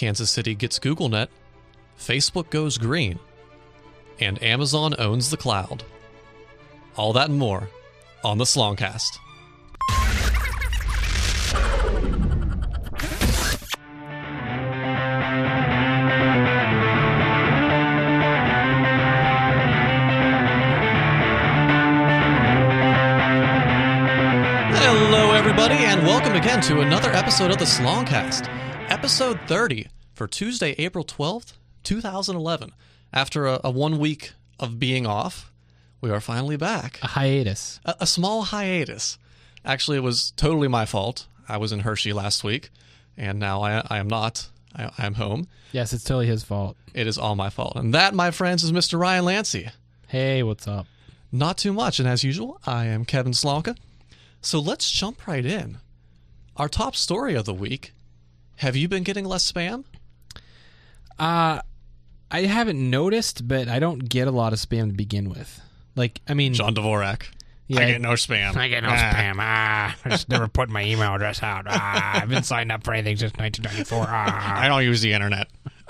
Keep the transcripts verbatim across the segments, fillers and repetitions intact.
Kansas City gets GoogleNet, Facebook goes green, and Amazon owns the cloud. All that and more on the Slongcast. Hello, everybody, and welcome again to another episode of the Slongcast, episode thirty for Tuesday, April twelfth, two thousand eleven. After a, a one week of being off, we are finally back. A hiatus. A, a small hiatus. Actually, it was totally my fault. I was in Hershey last week, and now I, I am not. I, I am home. Yes, it's totally his fault. It is all my fault. And that, my friends, is Mister Ryan Lancey. Hey, what's up? Not too much, and as usual, I am Kevin Slonka. So let's jump right in. Our top story of the week. Have you been getting less spam? Uh, I haven't noticed, but I don't get a lot of spam to begin with. Like, I mean... John Dvorak. Yeah, I get no spam. I get no Ah. spam. Ah, I just never put my email address out. Ah, I've been signed up for anything since nineteen ninety-four. Ah. I don't use the internet.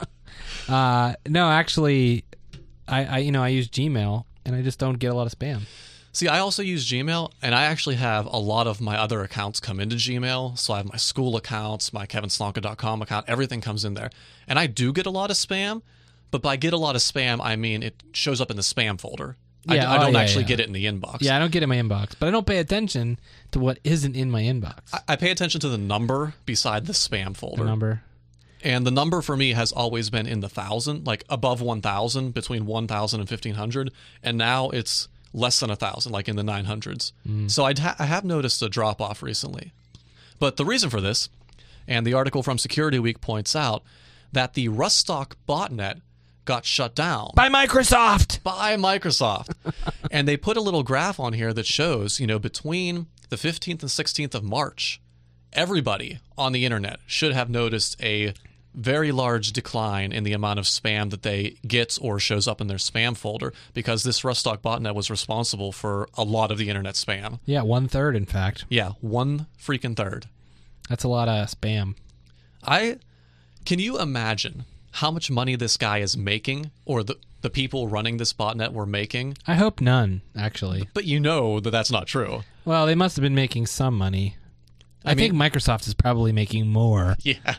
Uh, no, actually, I, I, you know, I use Gmail, and I just don't get a lot of spam. See, I also use Gmail, and I actually have a lot of my other accounts come into Gmail. So I have my school accounts, my kevin slonka dot com account, everything comes in there. And I do get a lot of spam, but by get a lot of spam, I mean it shows up in the spam folder. I, Yeah, I don't oh, yeah, actually yeah. get it in the inbox. Yeah, I don't get it in my inbox, but I don't pay attention to what isn't in my inbox. I, I pay attention to the number beside the spam The folder. number. And the number for me has always been in the thousand, like above one thousand, between one thousand and fifteen hundred. And now it's less than one thousand, like in the nine hundreds. Mm. So I'd ha- I have noticed a drop-off recently. But the reason for this, and the article from Security Week points out, that the Rustock botnet got shut down By Microsoft. by Microsoft. And they put a little graph on here that shows, you know, between the fifteenth and sixteenth of March, everybody on the internet should have noticed a very large decline in the amount of spam that they get or shows up in their spam folder, because this Rustock botnet was responsible for a lot of the internet spam. Yeah, one third, in fact. Yeah, one freaking third. That's a lot of spam. I can you imagine how much money this guy is making, or the the people running this botnet were making? I hope none, actually. But you know that that's not true. Well, they must have been making some money. I, I think mean- Microsoft is probably making more. Yeah.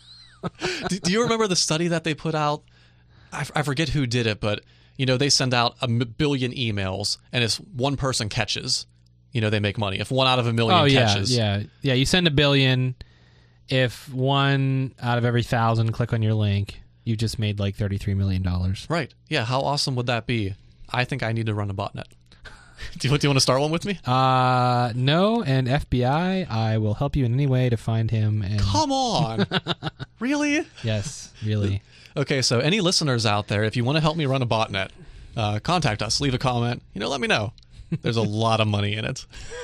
do, do you remember the study that they put out? I, I forget who did it, but you know they send out a m- billion emails, and if one person catches, you know they make money. If one out of a million Oh, yeah, catches, yeah. Yeah, you send a billion. If one out of every thousand click on your link, you just made like thirty-three million dollars. right? Yeah, how awesome would that be? I think I need to run a botnet. do, you, do you want to start one with me? Uh, no, and F B I, I will help you in any way to find him. And Come on, really? yes, really. Okay, so any listeners out there, if you want to help me run a botnet, uh, contact us. Leave a comment. You know, let me know. There's a lot of money in it.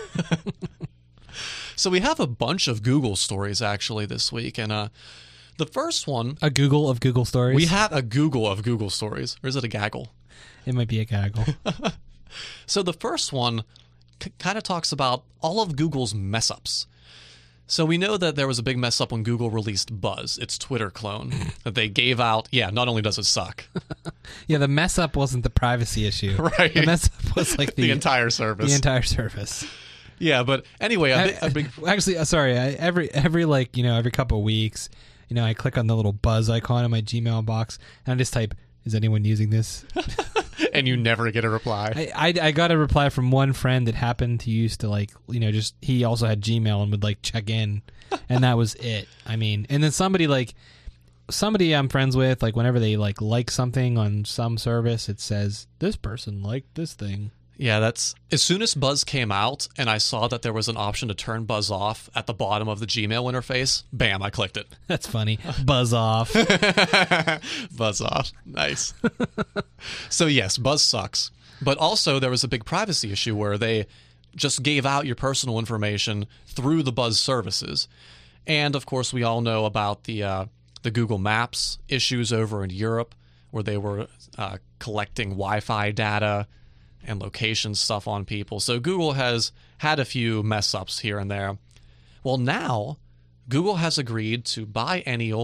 So we have a bunch of Google stories actually this week, and uh, the first one, A Google of Google stories. we have a Google of Google stories, or is it a gaggle? It might be a gaggle. So the first one c- kind of talks about all of Google's mess ups. So we know that there was a big mess up when Google released Buzz, its Twitter clone, that they gave out. Yeah, not only does it suck, Yeah, the mess up wasn't the privacy issue. right? The mess up was like the, the entire service. the entire service. yeah, but anyway, a, bi- a big. Actually, uh, sorry. I, every every like you know every couple of weeks, you know, I click on the little buzz icon in my Gmail box, and I just type, "Is anyone using this?" And you never get a reply. I, I I got a reply from one friend that happened to used to like you know just he also had Gmail and would like check in, and that was it. I mean, and then somebody like somebody I'm friends with, like whenever they like like something on some service, it says this person liked this thing. Yeah, that's as soon as Buzz came out and I saw that there was an option to turn Buzz off at the bottom of the Gmail interface, bam, I clicked it. That's funny. Buzz off. Buzz off. Nice. So yes, Buzz sucks. But also there was a big privacy issue where they just gave out your personal information through the Buzz services. And of course, we all know about the uh, the Google Maps issues over in Europe, where they were uh, collecting Wi-Fi data and location stuff on people. So Google has had a few mess ups here and there. Well, now Google has agreed to biennial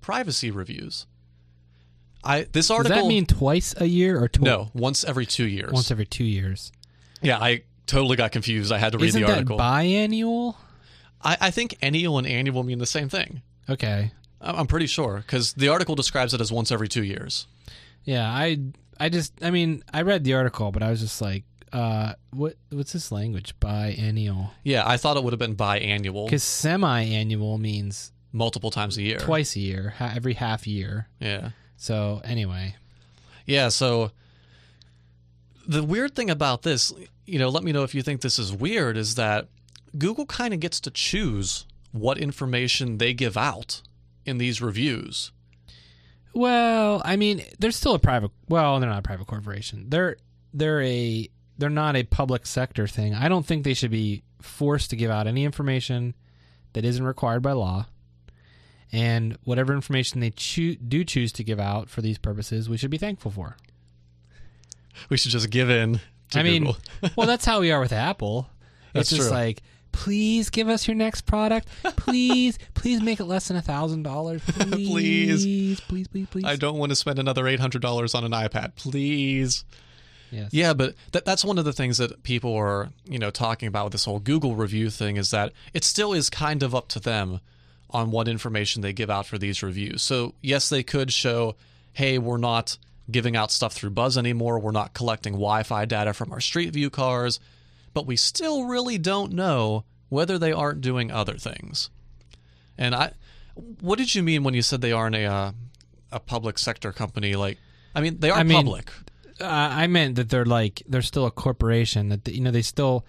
privacy reviews. I this Does article that mean twice a year or tw- no, once every two years. once every two years? Yeah, I totally got confused. I had to read Isn't the article. that biannual? I, I think ennial and annual mean the same thing. Okay. I- I'm pretty sure because the article describes it as once every two years. Yeah, I I just I mean I read the article, but I was just like, uh, what what's this language? Biennial. Yeah, I thought it would have been biannual, Because semi-annual means multiple times a year. twice a year, ha- every half year. Yeah. So anyway, Yeah, so the weird thing about this, you know, let me know if you think this is weird, is that Google kind of gets to choose what information they give out in these reviews. well, I mean, they're still a private. Well, they're not a private corporation. They're they're a they're not a public sector thing. I don't think they should be forced to give out any information that isn't required by law. And whatever information they choo- do choose to give out for these purposes, we should be thankful for. We should just give in to I mean, Google. well, that's how we are with Apple. That's It's just true. like, please give us your next product. Please, please make it less than a thousand dollars. Please. Please, please, please, please. I don't want to spend another eight hundred dollars on an iPad, please. Yes. Yeah, but that, that's one of the things that people are, you know, talking about with this whole Google review thing is that it still is kind of up to them on what information they give out for these reviews. So, yes, they could show, hey, we're not giving out stuff through Buzz anymore. We're not collecting Wi-Fi data from our Street View cars. But we still really don't know whether they aren't doing other things. And I, what did you mean when you said they aren't a, uh, a public sector company? Like, I mean, they are I mean, public. Uh, I meant that they're like they're still a corporation. That you know they still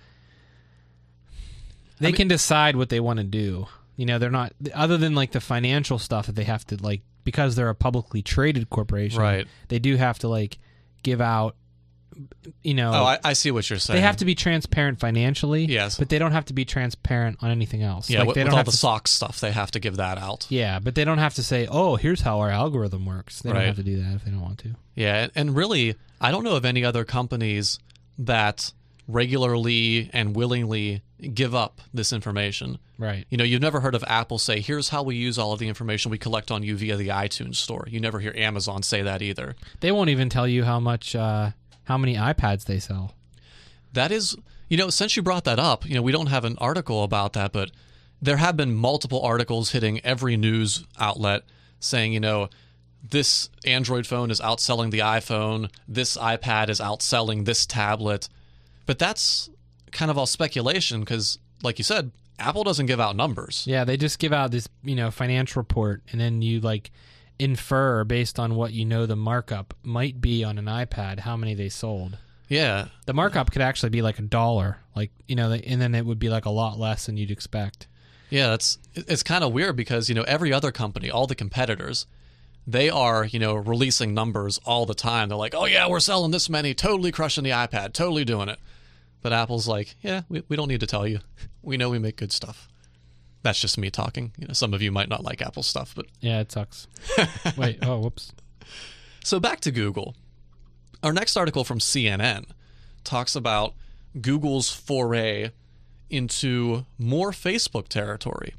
they I mean- can decide what they want to do. You know, they're not other than like the financial stuff that they have to like because they're a publicly traded corporation. Right. They do have to like give out. You know, Oh, I, I see what you're saying. they have to be transparent financially. Yes. but they don't have to be transparent on anything else. Yeah, like, with, they with don't all have the to, SOX stuff, they have to give that out. Yeah, but they don't have to say, "Oh, here's how our algorithm works." They Right. don't have to do that if they don't want to. Yeah, and- and really, I don't know of any other companies that regularly and willingly give up this information. Right. You know, you've never heard of Apple say, here's how we use all of the information we collect on you via the iTunes store. You never hear Amazon say that either. They won't even tell you how much, uh, how many iPads they sell. That is, you know, since you brought that up, you know, we don't have an article about that, but there have been multiple articles hitting every news outlet saying, you know, this Android phone is outselling the iPhone, this iPad is outselling this tablet. But that's kind of all speculation because, like you said, Apple doesn't give out numbers. Yeah, they just give out this, you know, financial report, and then you like infer based on what you know the markup might be on an iPad how many they sold. Yeah. The markup could actually be like a dollar, like you know, and then it would be like a lot less than you'd expect. Yeah, that's it's kind of weird because, you know, every other company, all the competitors, they are, you know, releasing numbers all the time. They're like, oh, yeah, we're selling this many, totally crushing the iPad, totally doing it. But Apple's like, yeah, we, we don't need to tell you. We know we make good stuff. That's just me talking. You know, some of you might not like Apple stuff, but Yeah, it sucks. Wait, oh, whoops. so back to Google. Our next article from C N N talks about Google's foray into more Facebook territory.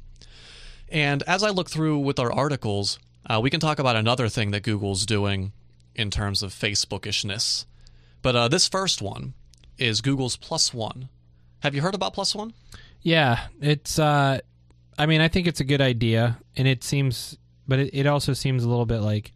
And as I look through with our articles, uh, we can talk about another thing that Google's doing in terms of Facebookishness. But uh, this first one is Google's Plus One. Have you heard about Plus One? Yeah, it's. Uh, I mean, I think it's a good idea, and it seems, but it, it also seems a little bit like,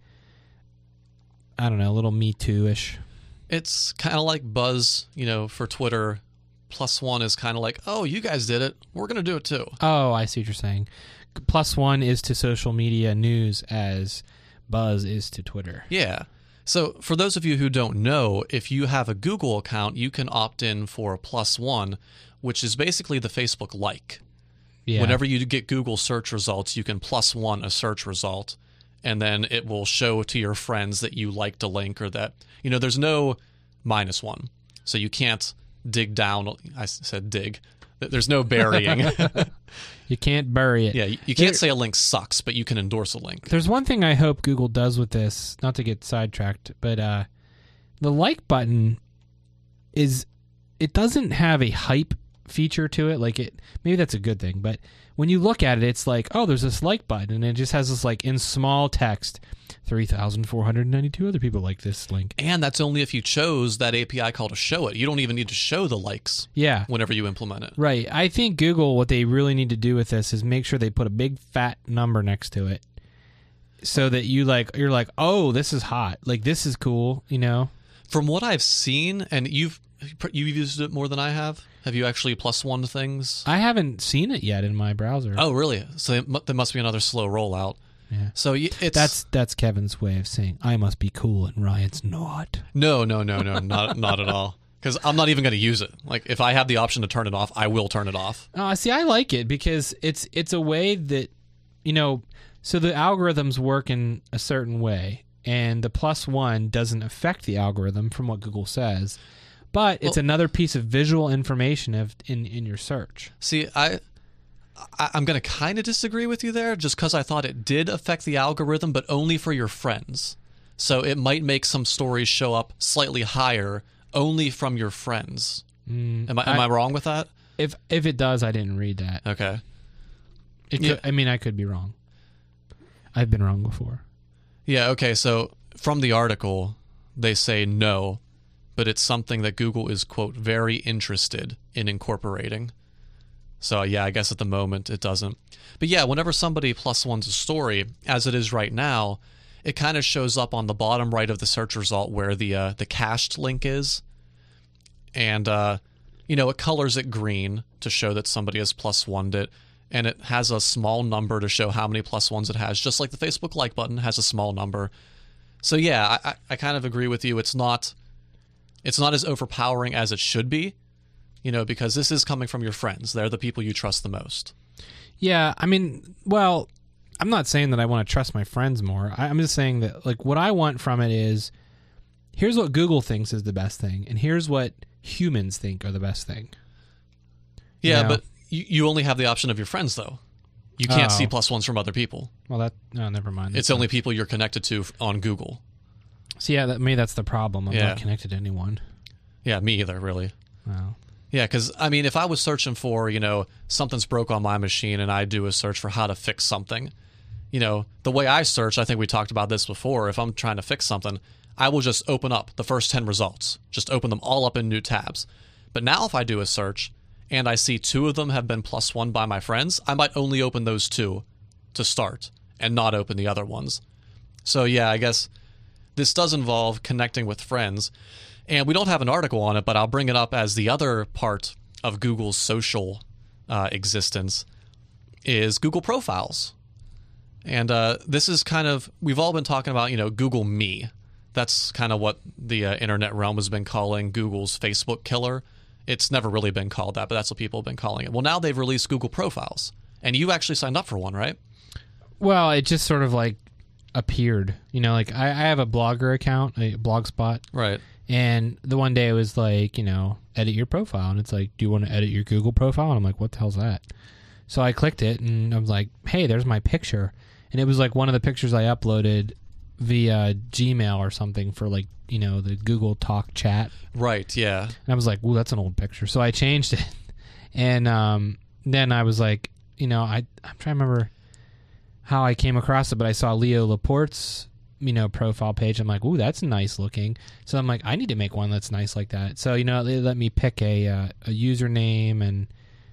I don't know, a little Me Too-ish. It's kind of like Buzz, you know, for Twitter. Plus One is kind of like, oh, you guys did it. We're going to do it too. Oh, I see what you're saying. Plus One is to social media news as Buzz is to Twitter. Yeah. So for those of you who don't know, if you have a Google account, you can opt in for Plus One, which is basically the Facebook like. Yeah. Whenever you get Google search results, you can plus one a search result, and then it will show to your friends that you liked a link or that, you know, there's no minus one. So you can't dig down. I said dig. There's no burying. You can't bury it. Yeah, you you There- can't say a link sucks, but you can endorse a link. There's one thing I hope Google does with this, not to get sidetracked, but uh, the like button is, it doesn't have a hype feature to it. Like it, maybe that's a good thing. But when you look at it, it's like, oh, there's this like button, and it just has this like in small text, three thousand four hundred ninety-two other people like this link. And that's only if you chose that A P I call to show it. You don't even need to show the likes. Yeah. Whenever you implement it. Right. I think Google, what they really need to do with this is make sure they put a big fat number next to it, so that you like you're like, oh, this is hot. Like this is cool. You know. From what I've seen, and you've you've used it more than I have. Have you actually plus one things? I haven't seen it yet in my browser. Oh, really? So it mu- there must be another slow rollout. Yeah. So y- it's That's that's Kevin's way of saying I must be cool and Ryan's not. no, no, no, no, not not at all. Because I'm not even going to use it. Like if I have the option to turn it off, I will turn it off. Uh, see, I like it because it's it's a way that, you know, so the algorithms work in a certain way, and the plus one doesn't affect the algorithm from what Google says, but it's Well- another piece of visual information of, in in your search. See, I, I I'm going to kind of disagree with you there, just because I thought it did affect the algorithm, but only for your friends. So it might make some stories show up slightly higher only from your friends. Mm, Am I am I, wrong with that? If if it does, I didn't read that. Okay. It Yeah. could, I mean, I could be wrong. I've been wrong before. Yeah, okay, so from the article, they say no, but it's something that Google is, quote, very interested in incorporating. So, yeah, I guess at the moment it doesn't. But yeah, whenever somebody plus ones a story, as it is right now, it kind of shows up on the bottom right of the search result where the uh, the cached link is. And, uh, you know, it colors it green to show that somebody has plus one'd it. And it has a small number to show how many plus ones it has, just like the Facebook like button has a small number. So yeah, I, I kind of agree with you. It's not, it's not as overpowering as it should be, you know, because this is coming from your friends. They're the people you trust the most. Yeah, I mean, well, I'm not saying that I want to trust my friends more. I, I'm just saying that, like, what I want from it is, here's what Google thinks is the best thing, and here's what humans think are the best thing. Yeah, know? but you, you only have the option of your friends, though. You can't Oh. see plus ones from other people. Well, that no, never mind. It's only people you're connected to on Google. So yeah, that, maybe that's the problem. I'm Yeah. not connected to anyone. Yeah, me either, really. Wow. Yeah, because, I mean, if I was searching for, you know, something's broke on my machine and I do a search for how to fix something, you know, the way I search, I think we talked about this before, if I'm trying to fix something, I will just open up the first ten results, just open them all up in new tabs. But now if I do a search and I see two of them have been plus one by my friends, I might only open those two to start and not open the other ones. So, yeah, I guess this does involve connecting with friends. And we don't have an article on it, but I'll bring it up as the other part of Google's social uh, existence is Google Profiles. And uh, this is kind of, we've all been talking about, you know, Google Me. That's kind of what the uh, internet realm has been calling Google's Facebook killer. It's never really been called that, but that's what people have been calling it. Well, now they've released Google Profiles. And you actually signed up for one, right? Well, it just sort of like appeared. You know, like I, I have a Blogger account, a Blogspot. Right. And the one day it was like, you know, edit your profile. And it's like, do you want to edit your Google profile? And I'm like, what the hell's that? So I clicked it and I was like, hey, there's my picture. And it was like one of the pictures I uploaded via Gmail or something for like, you know, the Google Talk chat. Right, yeah. And I was like, ooh, that's an old picture. So I changed it. And um, then I was like, you know, I, I'm trying to remember how I came across it, but I saw Leo Laporte's, you know, profile page. I'm like, ooh, that's nice looking. So I'm like, I need to make one that's nice like that. So, you know, they let me pick a uh, a username and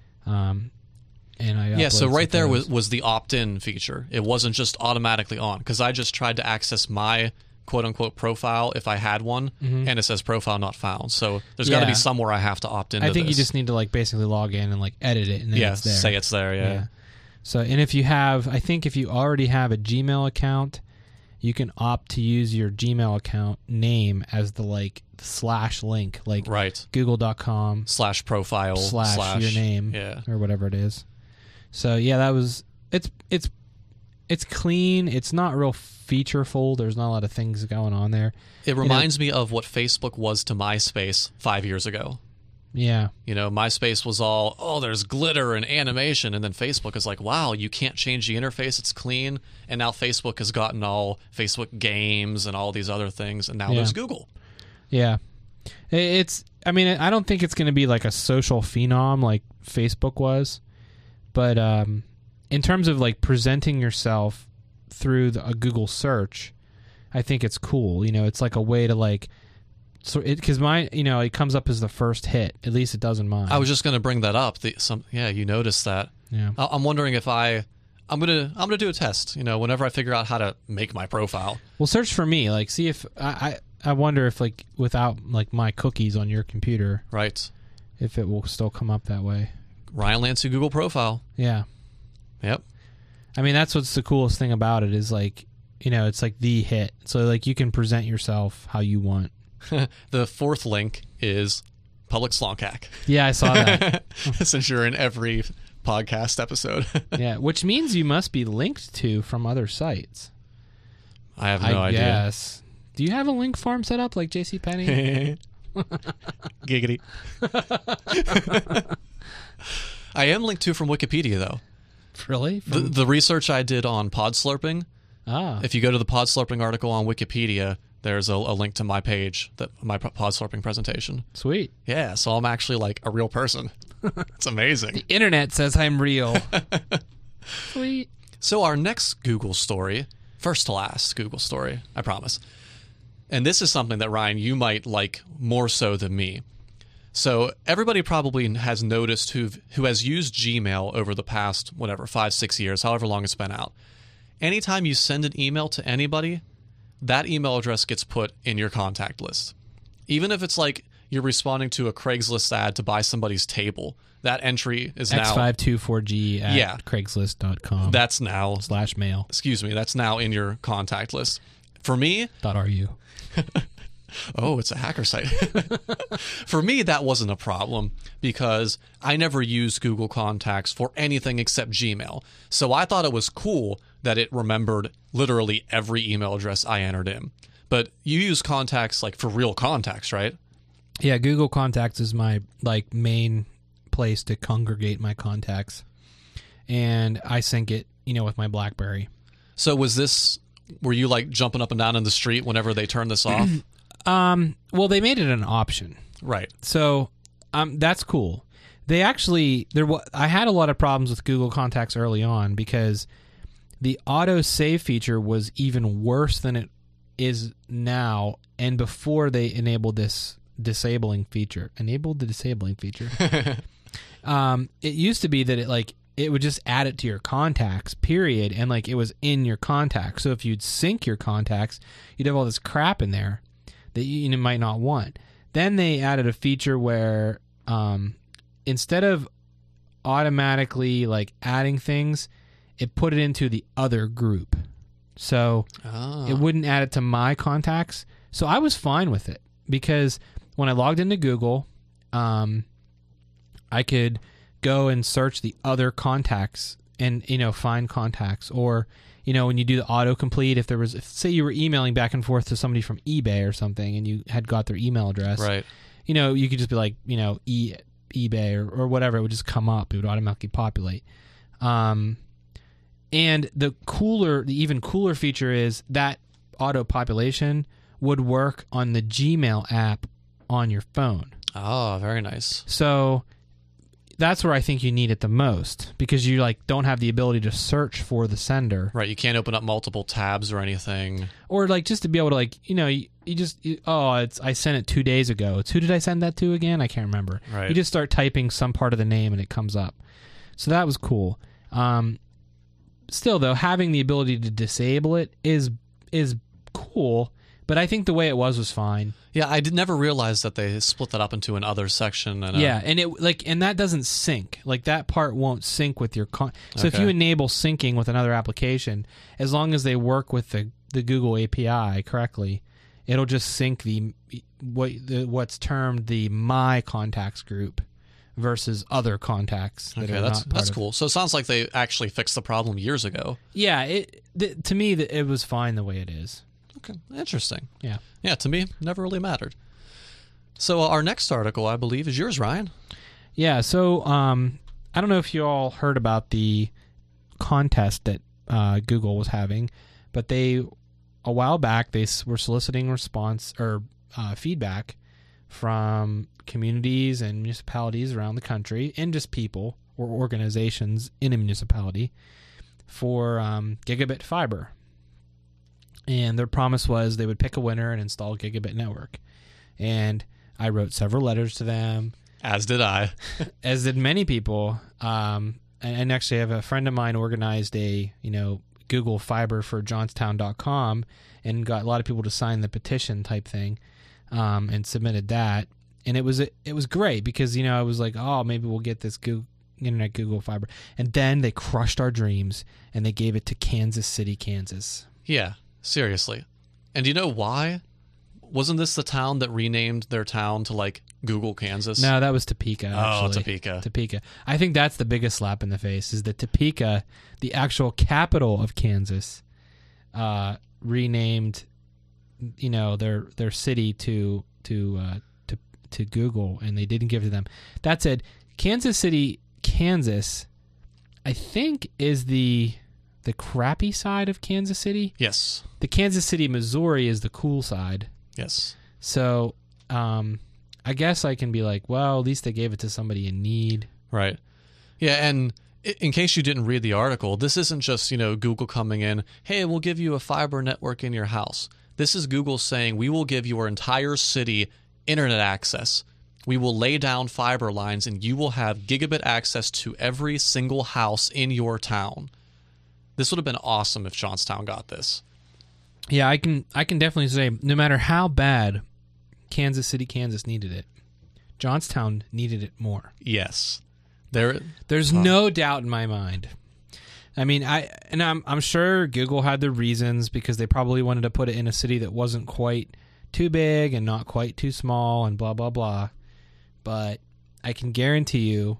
um and I Yeah, so uploaded right some there photos. was, was the opt-in feature. It wasn't just automatically on, because I just tried to access my quote-unquote profile if I had one, Mhm. and it says profile not found. So there's got to Yeah. be somewhere I have to opt into I think this. you just need to like basically log in and like edit it and then yeah, it's there. say it's there, yeah. Yeah. So, and if you have, I think if you already have a Gmail account, you can opt to use your Gmail account name as the like slash link, like Right. google dot com Slash profile slash, slash your name Yeah. or whatever it is. So yeah, that was it's it's it's clean. It's not real featureful. There's not a lot of things going on there. It reminds me of what Facebook was to MySpace five years ago. Yeah. You know, MySpace was all, oh, there's glitter and animation. And then Facebook is like, wow, you can't change the interface. It's clean. And now Facebook has gotten all Facebook games and all these other things. And now Yeah. there's Google. Yeah. I- It's I mean, I don't think it's going to be like a social phenom like Facebook was, but um, in terms of like presenting yourself through the, a Google search, I think it's cool. You know, it's like a way to like, so it because mine, you know, it comes up as the first hit. At least it does in mine. I was just going to bring that up. The, some, yeah, you noticed that. Yeah. I- I'm wondering if I, I'm gonna, I'm gonna do a test. You know, whenever I figure out how to make my profile. Well, search for me. Like, see if I, I, I wonder if like without like my cookies on your computer, Right. if it will still come up that way. Ryan Lansing Google profile. Yeah. Yep. I mean, that's what's the coolest thing about it is like, you know, it's like the hit. So like you can present yourself how you want. The fourth link is Public Slonkack. Yeah, I saw that. Since you're in every podcast episode. Yeah, which means you must be linked to from other sites. I have no I idea. guess. Do you have a link farm set up like JCPenney? Giggity. I am linked to from Wikipedia, though. Really? The, From, the research I did on pod slurping, ah, if you go to the pod slurping article on Wikipedia, there's a, a link to my page, that my pod slurping presentation. sweet. Yeah, so I'm actually like a real person. It's amazing. Internet says I'm real. Sweet. So our next Google story, first to last Google story, I promise. And this is something that, Ryan, you might like more so than me. So everybody probably has noticed who who has used Gmail over the past, whatever, five, six years, however long it's been out. Anytime you send an email to anybody, that email address gets put in your contact list. Even if it's like you're responding to a Craigslist ad to buy somebody's table, that entry is X now... five two four G at Yeah. Craigslist dot com That's now... slash mail Excuse me, that's now in your contact list. For me... dot ru. Oh, it's a hacker site. For me, that wasn't a problem because I never used Google Contacts for anything except Gmail. So I thought it was cool that it remembered literally every email address I entered in. But you use contacts like for real contacts, right? Yeah, Google Contacts is my like main place to congregate my contacts, and I sync it, you know, with my BlackBerry. So was this, were you like jumping up and down in the street whenever they turned this off? Um, well, they made it an option, Right. so um, that's cool. They actually there. wa- I had a lot of problems with Google Contacts early on because the auto save feature was even worse than it is now, and before they enabled this disabling feature, enabled the disabling feature. um, it used to be that it like it would just add it to your contacts, period, and like it was in your contacts. So if you'd sync your contacts, you'd have all this crap in there that you, you might not want. Then they added a feature where um, instead of automatically like adding things, it put it into the other group. So Ah. it wouldn't add it to my contacts. So I was fine with it because when I logged into Google, um, I could go and search the other contacts and, you know, find contacts. Or, you know, when you do the autocomplete, if there was, if, say you were emailing back and forth to somebody from eBay or something and you had got their email address, Right. you know, you could just be like, you know, e, eBay or, or whatever. It would just come up. It would automatically populate. Um, and the cooler, the even cooler feature is that auto population would work on the Gmail app on your phone. Oh, very nice. So that's where I think you need it the most because you like don't have the ability to search for the sender, Right. You can't open up multiple tabs or anything. or like just to be able to like you know you, you just you, oh it's I sent it two days ago. It's who did I send that to again? I can't remember. Right. You just start typing some part of the name and it comes up. So that was cool. Um, still though, having the ability to disable it is is cool. But I think the way it was was fine. Yeah, I did never realize that they split that up into an other section. And, uh, Yeah, and it like and that doesn't sync. Like that part won't sync with your con. So if Okay. you enable syncing with another application, as long as they work with the, the Google A P I correctly, it'll just sync the what the, what's termed the My Contacts group versus other contacts that Okay, are that's not part that's of- cool. So it sounds like they actually fixed the problem years ago. Yeah, it th- to me th- it was fine the way it is. Okay, interesting. Yeah. Yeah, to me, never really mattered. So uh, our next article, I believe, is yours, Ryan. Yeah, so um, I don't know if you all heard about the contest that uh, Google was having, but they a while back they s- were soliciting response or uh, feedback from communities and municipalities around the country, and just people or organizations in a municipality, for um, gigabit fiber. And their promise was they would pick a winner and install a gigabit network. And I wrote several letters to them. As did I. As did many people. Um, and, and actually, I have a friend of mine organized a, you know, Google Fiber for Johnstown dot com and got a lot of people to sign the petition type thing, um, and submitted that. And it was it was great because, you know, I was like, oh, maybe we'll get this Google, Internet Google Fiber. And then they crushed our dreams and they gave it to Kansas City, Kansas. Yeah, seriously. And do you know why? Wasn't this the town that renamed their town to, like, Google, Kansas? No, that was Topeka, actually. Oh, Topeka. Topeka. I think that's the biggest slap in the face, is that Topeka, the actual capital of Kansas, uh, renamed, you know, their their city to to uh, to to Google, and they didn't give it to them. That said, Kansas City, Kansas, I think is the the crappy side of Kansas City. Yes. The Kansas City, Missouri is the cool side. Yes. So, um, I guess I can be like, well, at least they gave it to somebody in need. Right. Yeah, and i- in case you didn't read the article, this isn't just, you know, Google coming in, hey, we'll give you a fiber network in your house. This is Google saying, we will give your entire city internet access. We will lay down fiber lines, and you will have gigabit access to every single house in your town. This would have been awesome if Johnstown got this. Yeah, I can I can definitely say, no matter how bad Kansas City, Kansas needed it, Johnstown needed it more. Yes. There. There's Huh. no doubt in my mind. I mean, I and I'm I'm sure Google had their reasons, because they probably wanted to put it in a city that wasn't quite too big and not quite too small and blah blah blah. But I can guarantee you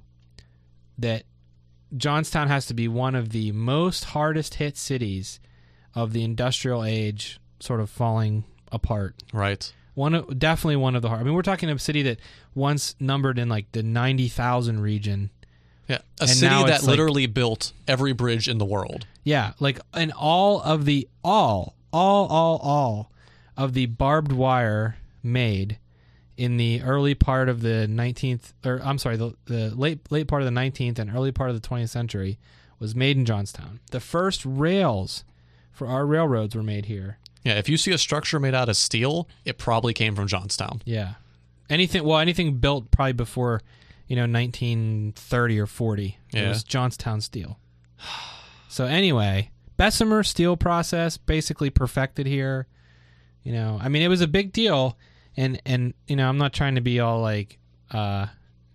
that Johnstown has to be one of the most hardest hit cities of the industrial age, sort of falling apart. Right. One of, definitely one of the hard. I mean, we're talking a city that once numbered in like the ninety thousand region. Yeah. A And city now that it's like- literally built every bridge in the world. Yeah, like and all of the all all all all of the barbed wire made in the early part of the nineteenth, or I'm sorry, the, the late late part of the nineteenth and early part of the twentieth century was made in Johnstown. The first rails for our railroads were made here. Yeah, if you see a structure made out of steel, it probably came from Johnstown. Yeah, anything well, anything built probably before, you know, nineteen thirty or forty. It Yeah. was Johnstown steel. So anyway, Bessemer steel process basically perfected here. You know, I mean, it was a big deal, and and you know, I'm not trying to be all like, uh,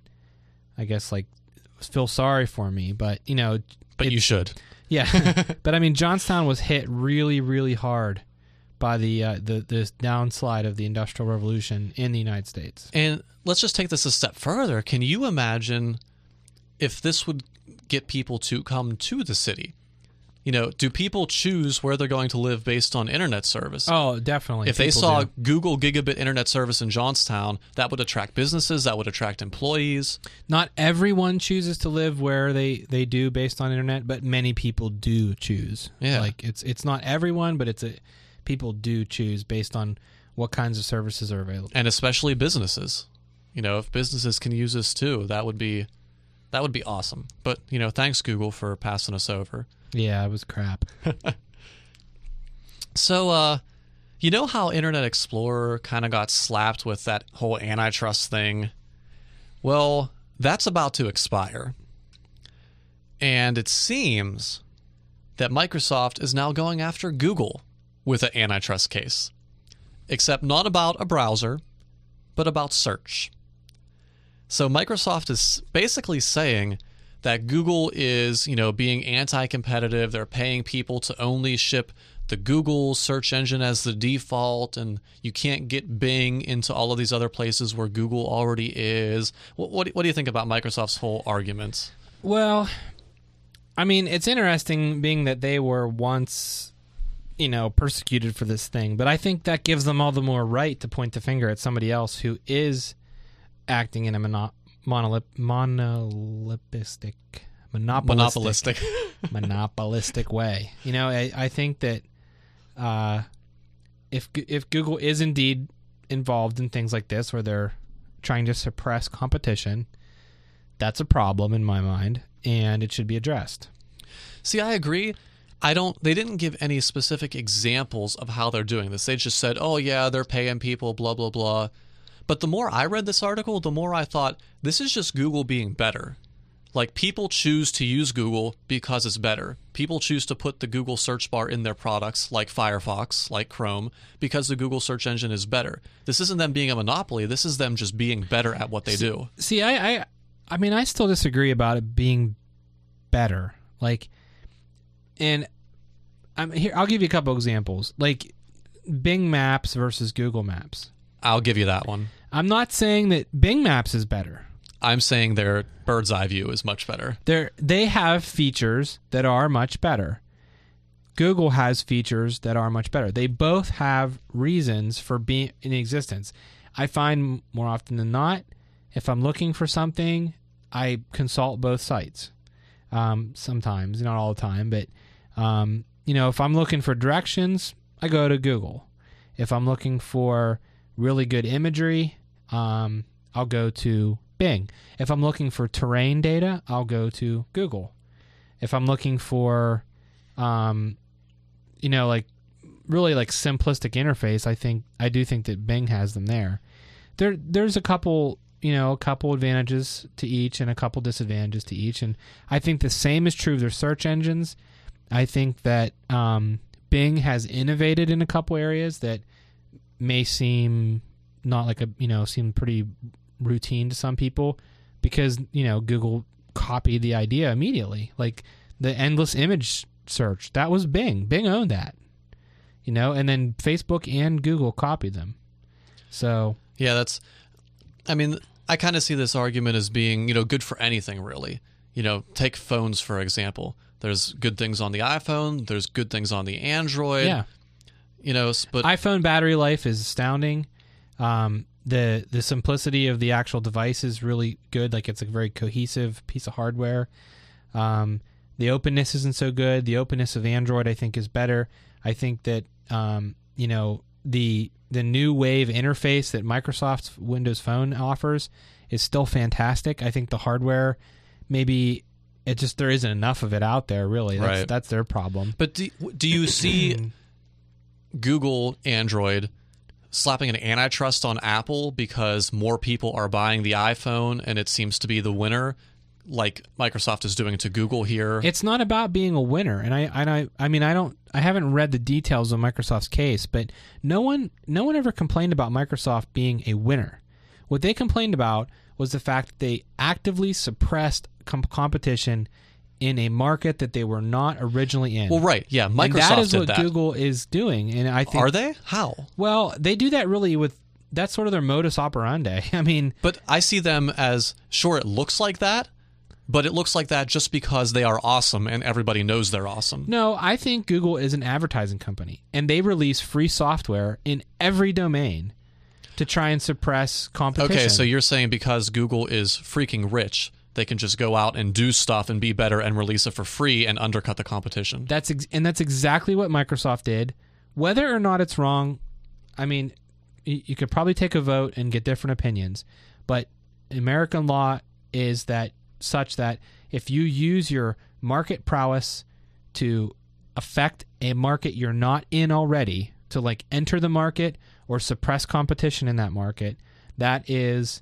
I guess like feel sorry for me, but you know, But it- you should. yeah. But I mean, Johnstown was hit really, really hard by the uh, the the downslide of the Industrial Revolution in the United States. And let's just take this a step further. Can you imagine if this would get people to come to the city? You know, do people choose where they're going to live based on internet service? Oh, definitely. if they People saw do. Google gigabit internet service in Johnstown, that would attract businesses, that would attract employees. Not everyone chooses to live where they, they do based on internet, but many people do choose. Yeah. Like it's it's not everyone, but it's a people do choose based on what kinds of services are available. And especially businesses. You know, if businesses can use this too, that would be that would be awesome. But, you know, thanks Google for passing us over. Yeah, it was crap. So, uh, you know how Internet Explorer kind of got slapped with that whole antitrust thing? Well, that's about to expire. And it seems that Microsoft is now going after Google with an antitrust case. Except not about a browser, but about search. So Microsoft is basically saying that Google is, you know, being anti-competitive. They're paying people to only ship the Google search engine as the default, and you can't get Bing into all of these other places where Google already is. What, what, what do you think about Microsoft's whole argument? Well, I mean, it's interesting being that they were once, you know, persecuted for this thing, but I think that gives them all the more right to point the finger at somebody else who is acting in a mono- monolip- monopolistic, monopolistic, Monopolistic. monopolistic way. You know, I, I think that uh, if if Google is indeed involved in things like this, where they're trying to suppress competition. That's a problem in my mind, and it should be addressed. See, I agree. I don't. They didn't give any specific examples of how they're doing this. They just said, "Oh yeah, they're paying people, blah blah blah." But the more I read this article, the more I thought this is just Google being better. Like, people choose to use Google because it's better. People choose to put the Google search bar in their products, like Firefox, like Chrome, because the Google search engine is better. This isn't them being a monopoly. This is them just being better at what they do. See, I, I, I mean, I still disagree about it being better. Like, and I'm here. I'll give you a couple examples. Like Bing Maps versus Google Maps. I'll give you that one. I'm not saying that Bing Maps is better. I'm saying their bird's eye view is much better. They're, they have features that are much better. Google has features that are much better. They both have reasons for being in existence. I find more often than not, if I'm looking for something, I consult both sites. Um, sometimes, not all the time, but um, you know, if I'm looking for directions, I go to Google. If I'm looking for really good imagery, um, I'll go to Bing. If I'm looking for terrain data, I'll go to Google. If I'm looking for, um, you know, like really like simplistic interface, I think I do think that Bing has them there. There, there's a couple, you know, a couple advantages to each and a couple disadvantages to each, and I think the same is true of their search engines. I think that um, Bing has innovated in a couple areas that may seem not like a, you know, seem pretty routine to some people, because, you know, Google copied the idea immediately. Like the endless image search, that was Bing. Bing owned that, you know, and then Facebook and Google copied them. So yeah, that's, I mean, I kind of see this argument as being, you know, good for anything really. You know, take phones for example. There's good things on the iPhone. There's good things on the Android. Yeah. You know, but iPhone battery life is astounding. Um, the the simplicity of the actual device is really good. Like, it's a very cohesive piece of hardware. Um, the openness isn't so good. The openness of Android, I think, is better. I think that um, you know, the the new wave interface that Microsoft's Windows Phone offers is still fantastic. I think the hardware, maybe it just there isn't enough of it out there. Really, that's, right. that's their problem. But do, do you see Google Android slapping an antitrust on Apple because more people are buying the iPhone and it seems to be the winner, like Microsoft is doing to Google here? It's not about being a winner, and I, and I, I mean, I don't, I haven't read the details of Microsoft's case, but no one, no one ever complained about Microsoft being a winner. What they complained about was the fact that they actively suppressed com- competition in a market that they were not originally in. Well, right, yeah, Microsoft and that is did what that. Google is doing, and I think Are they? How? Well, they do that really with, that's sort of their modus operandi. I mean, but I see them as, sure, it looks like that, but it looks like that just because they are awesome and everybody knows they're awesome. No, I think Google is an advertising company, and they release free software in every domain to try and suppress competition. Okay, so you're saying because Google is freaking rich, they can just go out and do stuff and be better and release it for free and undercut the competition. That's ex- and that's exactly what Microsoft did. Whether or not it's wrong, I mean, you, you could probably take a vote and get different opinions, but American law is that such that if you use your market prowess to affect a market you're not in already, to like enter the market or suppress competition in that market, that is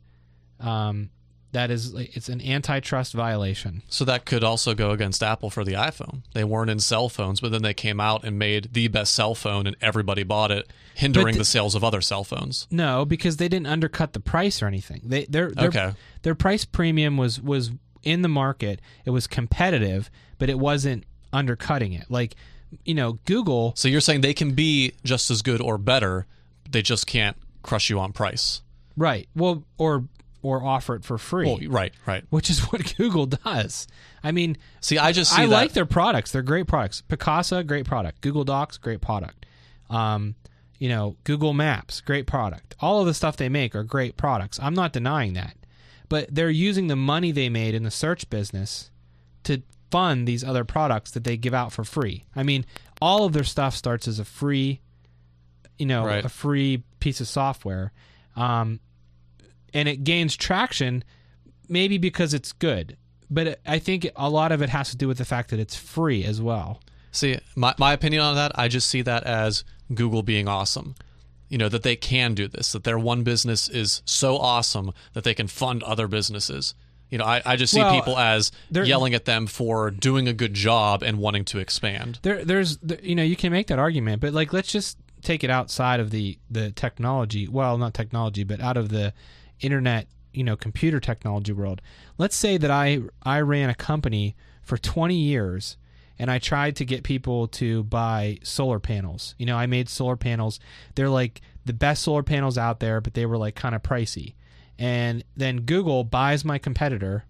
um, that is it's an antitrust violation. So that could also go against Apple for the iPhone. They weren't in cell phones, but then they came out and made the best cell phone and everybody bought it, hindering th- the sales of other cell phones. No, because they didn't undercut the price or anything. They their their, Okay. their price premium was was in the market. It was competitive, but it wasn't undercutting it. Like, you know, Google. So you're saying they can be just as good or better, they just can't crush you on price. Right. Well, or or offer it for free. Well, right, right. Which is what Google does. I mean, See, I just see I that. like their products. They're great products. Picasa, great product. Google Docs, great product. Um, you know, Google Maps, great product. All of the stuff they make are great products. I'm not denying that. But they're using the money they made in the search business to fund these other products that they give out for free. I mean, all of their stuff starts as a free, you know, Right. a free piece of software. Um, and it gains traction, maybe because it's good. But I think a lot of it has to do with the fact that it's free as well. See, my, my opinion on that, I just see that as Google being awesome. You know, that they can do this, that their one business is so awesome that they can fund other businesses. You know, I, I just see Well, people as there- yelling at them for doing a good job and wanting to expand. There, there's, there- you know, you can make that argument, but like, let's just take it outside of the, the technology. Well, not technology, but out of the internet, you know, computer technology world. Let's say that I, I ran a company for twenty years and I tried to get people to buy solar panels. You know, I made solar panels. They're like the best solar panels out there, but they were like kind of pricey. And then Google buys my competitor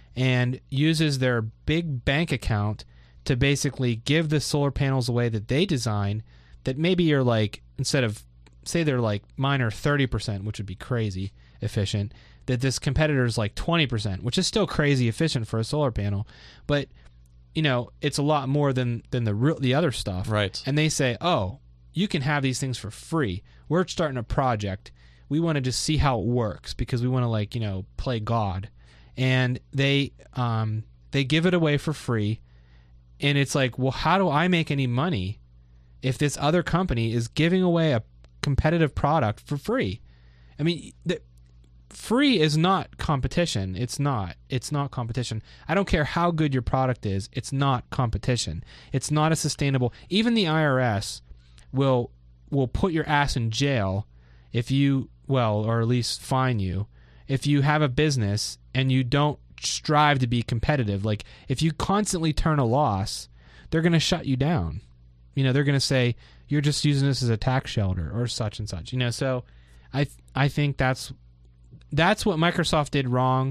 and uses their big bank account to basically give the solar panels away that they design that maybe are like, instead of, say they're like mine are thirty percent, which would be crazy efficient, that this competitor is like twenty percent, which is still crazy efficient for a solar panel. But, you know, it's a lot more than, than the real, the other stuff. Right. And they say, oh, you can have these things for free. We're starting a project. We want to just see how it works because we want to, like, you know, play God. And they um, they give it away for free. And it's like, well, how do I make any money if this other company is giving away a competitive product for free? I mean, the, free is not competition. It's not. It's not competition. I don't care how good your product is. It's not competition. It's not a sustainable. Even the I R S will will put your ass in jail if you, well, or at least fine you, if you have a business and you don't strive to be competitive. Like, if you constantly turn a loss, they're going to shut you down. You know, they're going to say, you're just using this as a tax shelter or such and such. You know, so I th- I think that's that's what Microsoft did wrong.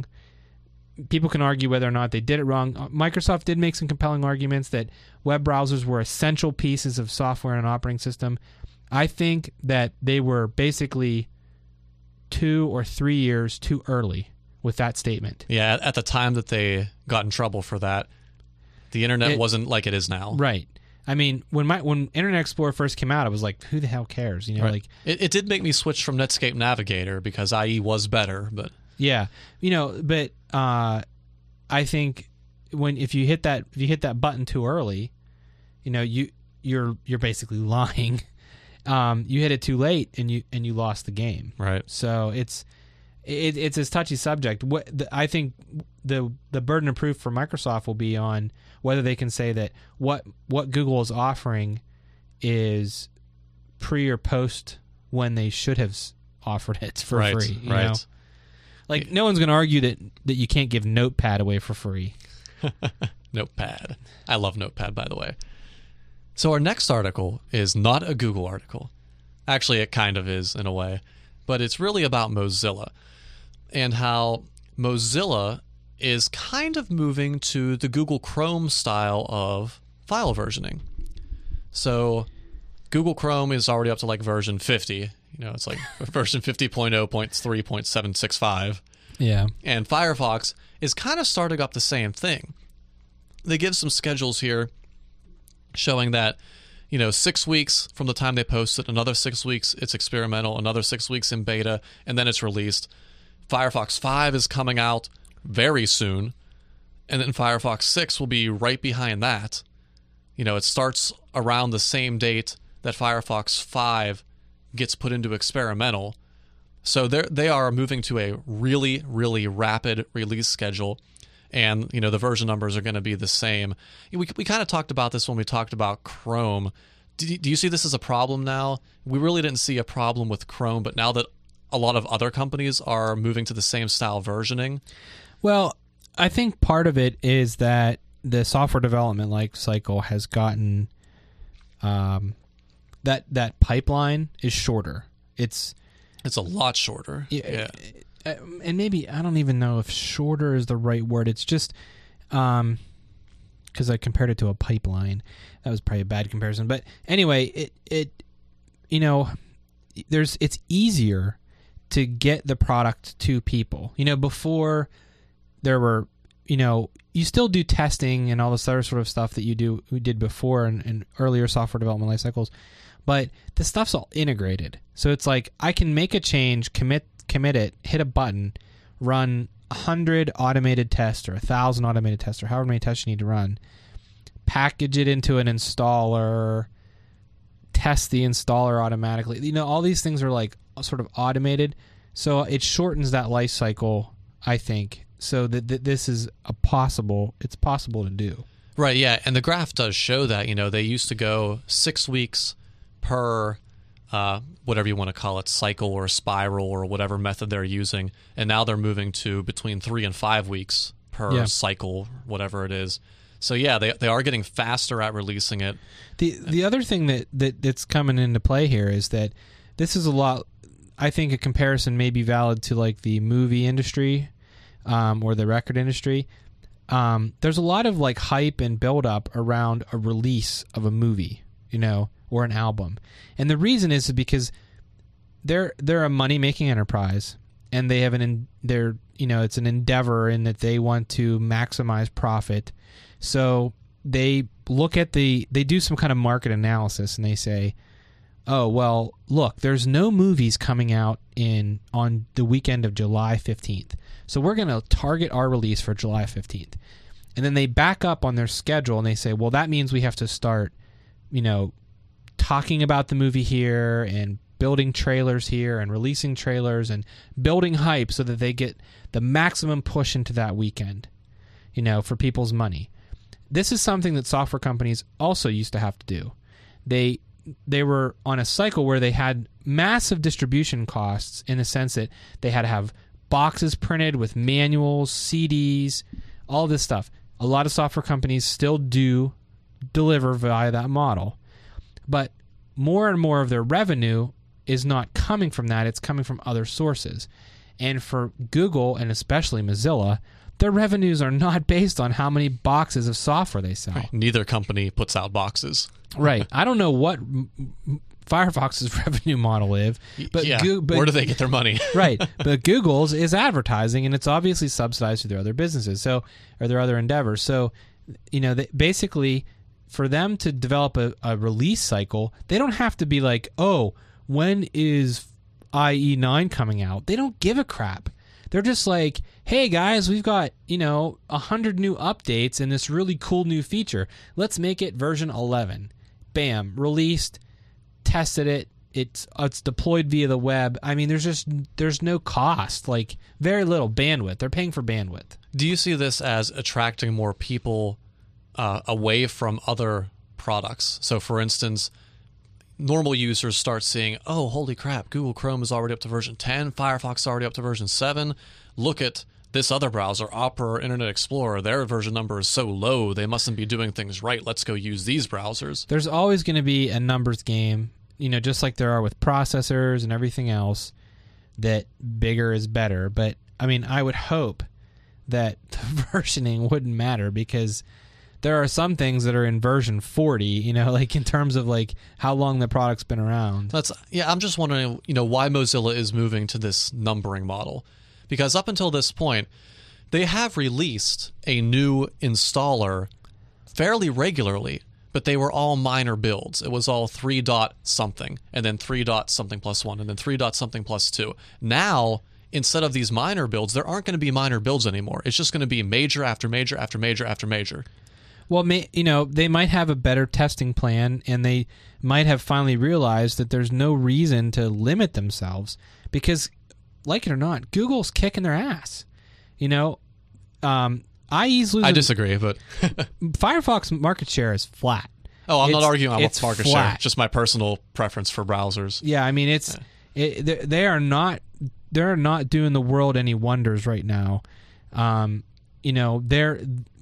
People can argue whether or not they did it wrong. Microsoft did make some compelling arguments that web browsers were essential pieces of software and operating system. I think that they were basically two or three years too early with that statement. Yeah, at, at the time that they got in trouble for that, the internet It- wasn't like it is now. Right. I mean, when my when Internet Explorer first came out, I was like, who the hell cares? You know, Right. like, It, it did make me switch from Netscape Navigator because I E was better, but yeah, you know, but uh, I think when if you hit that if you hit that button too early, you know, you you're you're basically lying. Um, you hit it too late and you and you lost the game. right. So it's it, it's a touchy subject. What the, I think the the burden of proof for Microsoft will be on whether they can say that what what Google is offering is pre or post when they should have s- offered it for right. free. You right. know? Like, no one's going to argue that that you can't give Notepad away for free. Notepad. I love Notepad, by the way. So our next article is not a Google article. Actually, it kind of is in a way, but it's really about Mozilla and how Mozilla is kind of moving to the Google Chrome style of file versioning. So Google Chrome is already up to like version fifty. You know, it's like version fifty point oh point three point seven six five. Yeah. And Firefox is kind of starting up the same thing. They give some schedules here showing that, you know, six weeks from the time they post it, another six weeks it's experimental, another six weeks in beta, and then it's released. Firefox five is coming out very soon, and then Firefox six will be right behind that. You know, it starts around the same date that Firefox five gets put into experimental. So they they are moving to a really, really rapid release schedule. And, you know, the version numbers are going to be the same. We we kind of talked about this when we talked about Chrome. Do you, do you see this as a problem now? We really didn't see a problem with Chrome, but now that a lot of other companies are moving to the same style versioning. Well, I think part of it is that the software development life cycle has gotten um, that that pipeline is shorter. It's It's a lot shorter. yeah, uh, and maybe I don't even know if shorter is the right word. It's just um, because I compared it to a pipeline. That was probably a bad comparison. But anyway, it it you know, there's it's easier to get the product to people. You know, before there were, you know, you still do testing and all this other sort of stuff that you do we did before in, in earlier software development life cycles, but the stuff's all integrated. So it's like I can make a change, commit commit it, hit a button, run a hundred automated tests or a thousand automated tests or however many tests you need to run, package it into an installer, test the installer automatically. You know, all these things are like sort of automated, so it shortens that life cycle, I think, so that, that this is a possible, it's possible to do. Right, yeah, and the graph does show that. You know, they used to go six weeks per, uh, whatever you want to call it, cycle or spiral or whatever method they're using, and now they're moving to between three and five weeks per Yeah. cycle, whatever it is. So yeah, they they are getting faster at releasing it. The the other thing that, that that's coming into play here is that this is a lot, I think a comparison may be valid to like the movie industry um, or the record industry. Um, there's a lot of like hype and build up around a release of a movie, you know, or an album. And the reason is because they're they're a money making enterprise, and they have an in, they're you know it's an endeavor in that they want to maximize profit. So they look at the they do some kind of market analysis, and they say, oh, well, look, there's no movies coming out in on the weekend of July fifteenth. So we're going to target our release for July fifteenth. And then they back up on their schedule and they say, well, that means we have to start, you know, talking about the movie here and building trailers here and releasing trailers and building hype so that they get the maximum push into that weekend, you know, for people's money. This is something that software companies also used to have to do. They they were on a cycle where they had massive distribution costs in the sense that they had to have boxes printed with manuals, C Ds, all this stuff. A lot of software companies still do deliver via that model. But more and more of their revenue is not coming from that. It's coming from other sources. And for Google, and especially Mozilla, their revenues are not based on how many boxes of software they sell. Neither company puts out boxes. Right. I don't know what m- m- Firefox's revenue model is, but, yeah. Go- but where do they get their money? right. But Google's is advertising, and it's obviously subsidized through their other businesses, so or their other endeavors. So, you know, they, basically, for them to develop a, a release cycle, they don't have to be like, oh, when is I E nine coming out? They don't give a crap. They're just like, hey guys, we've got, you know, a hundred new updates and this really cool new feature. Let's make it version eleven. Bam, released, tested it. It's it's deployed via the web. I mean, there's just there's no cost, like very little bandwidth. They're paying for bandwidth. Do you see this as attracting more people uh, away from other products? So, for instance, normal users start seeing, oh, holy crap, Google Chrome is already up to version ten, Firefox is already up to version seven. Look at this other browser, Opera or Internet Explorer. Their version number is so low, they mustn't be doing things right. Let's go use these browsers. There's always going to be a numbers game, you know, just like there are with processors and everything else, that bigger is better. But, I mean, I would hope that the versioning wouldn't matter, because there are some things that are in version forty, you know, like in terms of like how long the product's been around. That's yeah, I'm just wondering, you know, why Mozilla is moving to this numbering model. Because up until this point, they have released a new installer fairly regularly, but they were all minor builds. It was all three dot something, and then three dot something plus one, and then three dot something plus two. Now, instead of these minor builds, there aren't going to be minor builds anymore. It's just going to be major after major after major after major. Well, may, you know, they might have a better testing plan, and they might have finally realized that there's no reason to limit themselves, because, like it or not, Google's kicking their ass. You know, um, I E's losing. I disagree, but Firefox market share is flat. oh, I'm It's- not arguing on it's market share. flat. Just my personal preference for browsers. Yeah, I mean, it's it, they- they are not they're not doing the world any wonders right now. Um, you know, they're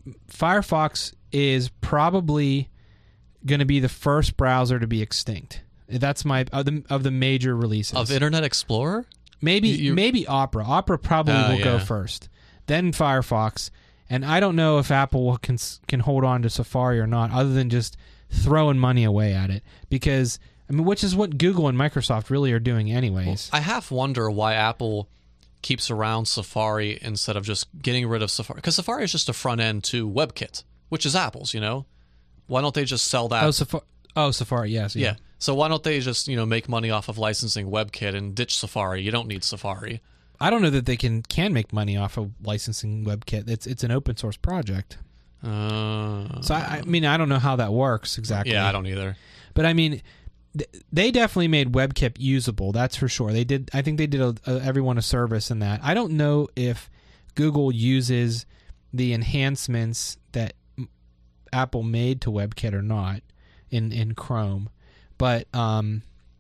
Firefox is probably going to be the first browser to be extinct. That's my of the of the major releases Of Internet Explorer? Maybe You- you- maybe Opera. Opera probably Oh, will go yeah. first, then Firefox, and I don't know if Apple will- can can hold on to Safari or not, other than just throwing money away at it. Because I mean, which is what Google and Microsoft really are doing, anyways. I half wonder why Apple keeps around Safari instead of just getting rid of Safari. Because Safari is just a front end to WebKit, which is Apple's, you know? Why don't they just sell that? oh, Safari. Oh, Safari. Yes. yeah. So why don't they just, you know, make money off of licensing WebKit and ditch Safari? You don't need Safari. I don't know that they can can make money off of licensing WebKit. It's it's an open source project. Uh, So I, I mean I don't know how that works exactly. Yeah, I don't either. But I mean, th- they definitely made WebKit usable. That's for sure. They did. I think they did a, a, everyone a service in that. I don't know if Google uses the enhancements that Apple made to WebKit or not in in Chrome, but um,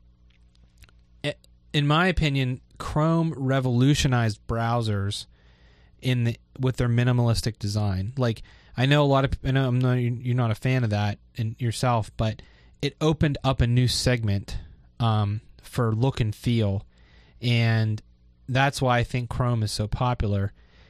it, in my opinion, Chrome revolutionized browsers in the, with their minimalistic design. Like I know a lot of I know I'm not you're not a fan of that in yourself, but it opened up a new segment um, for look and feel, and that's why I think Chrome is so popular.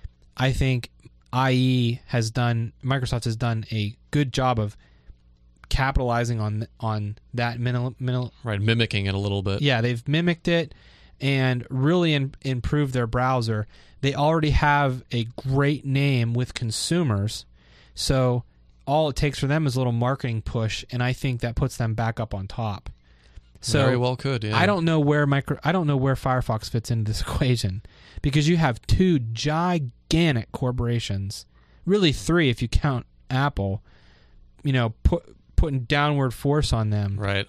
I think I E has done Microsoft has done a good job of capitalizing on on that minimal, minimal Right, mimicking it a little bit. yeah, they've mimicked it and really in, improved their browser. They already have a great name with consumers, so all it takes for them is a little marketing push, and I think that puts them back up on top. So Very well could, yeah. I don't know where micro I don't know where Firefox fits into this equation, because you have two gigantic corporations, really three if you count Apple, you know, put, putting downward force on them. Right.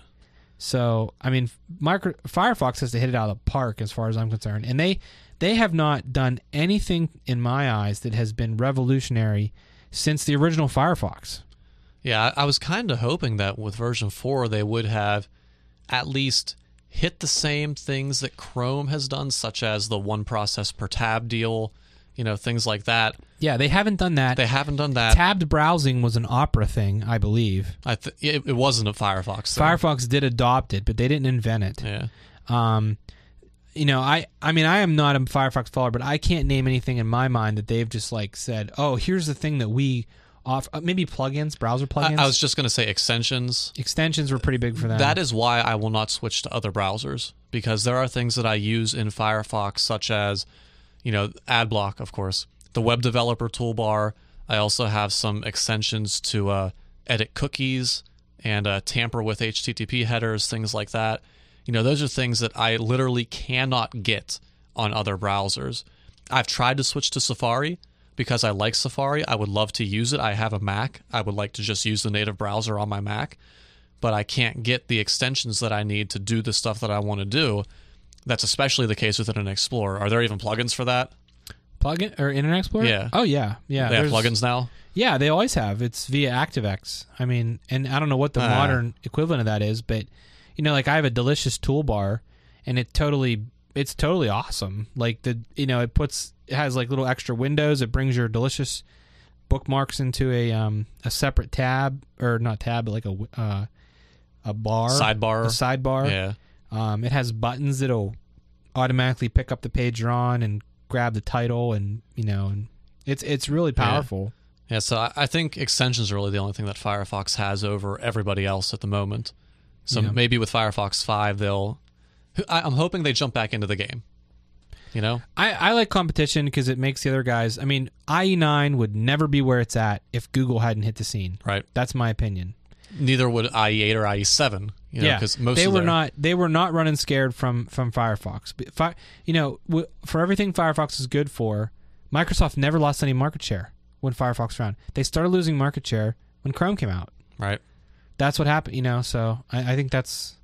So, I mean, micro, Firefox has to hit it out of the park as far as I'm concerned. And they they have not done anything, in my eyes, that has been revolutionary since the original Firefox. Yeah, I I was kind of hoping that with version four they would have at least hit the same things that Chrome has done, such as the one process per tab deal, you know, things like that. Yeah, they haven't done that. They haven't done that. Tabbed browsing was an Opera thing, I believe. I th- it, it wasn't a Firefox thing. Firefox did adopt it, but they didn't invent it. Yeah. Um, you know, I, I mean, I am not a Firefox follower, but I can't name anything in my mind that they've just like said, oh, here's the thing that we offer. Uh, maybe plugins, browser I, plugins. I was just going to say extensions. Extensions were pretty big for them. That is why I will not switch to other browsers, because there are things that I use in Firefox, such as, you know, AdBlock, of course, the web developer toolbar. I also have some extensions to uh, edit cookies and uh, tamper with H T T P headers, things like that. You know, those are things that I literally cannot get on other browsers. I've tried to switch to Safari because I like Safari. I would love to use it. I have a Mac. I would like to just use the native browser on my Mac, but I can't get the extensions that I need to do the stuff that I want to do. That's especially the case with Internet Explorer. Are there even plugins for that? plugin or Internet Explorer? Yeah. Oh yeah, yeah. They have there's- plugins now? Yeah, they always have. It's via ActiveX. I mean, and I don't know what the Ah. modern equivalent of that is, but you know, like I have a Delicious toolbar, and it totally, it's totally awesome. Like the, you know, it puts, it has like little extra windows. It brings your Delicious bookmarks into a um a separate tab, or not tab, but like a uh, a bar, Sidebar. a sidebar. Yeah. Um, it has buttons that'll automatically pick up the page you're on and grab the title, and you know, and it's it's really powerful. Yeah, so I- I think extensions are really the only thing that Firefox has over everybody else at the moment. So Yeah. maybe with Firefox five, they'll... I- I'm hoping they jump back into the game. You know? I, I like competition because it makes the other guys. I mean, I E nine would never be where it's at if Google hadn't hit the scene. Right. That's my opinion. Neither would I E eight or I E seven. You know, yeah, because most they of were their- not. They were not running scared from from Firefox. But Fi, you know, w- for everything Firefox is good for, Microsoft never lost any market share when Firefox ran. They started losing market share when Chrome came out. Right. That's what happened. You know, so I, I think that's.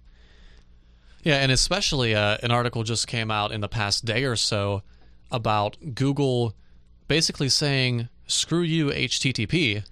Yeah, and especially uh, an article just came out in the past day or so about Google basically saying, screw you, H T T P.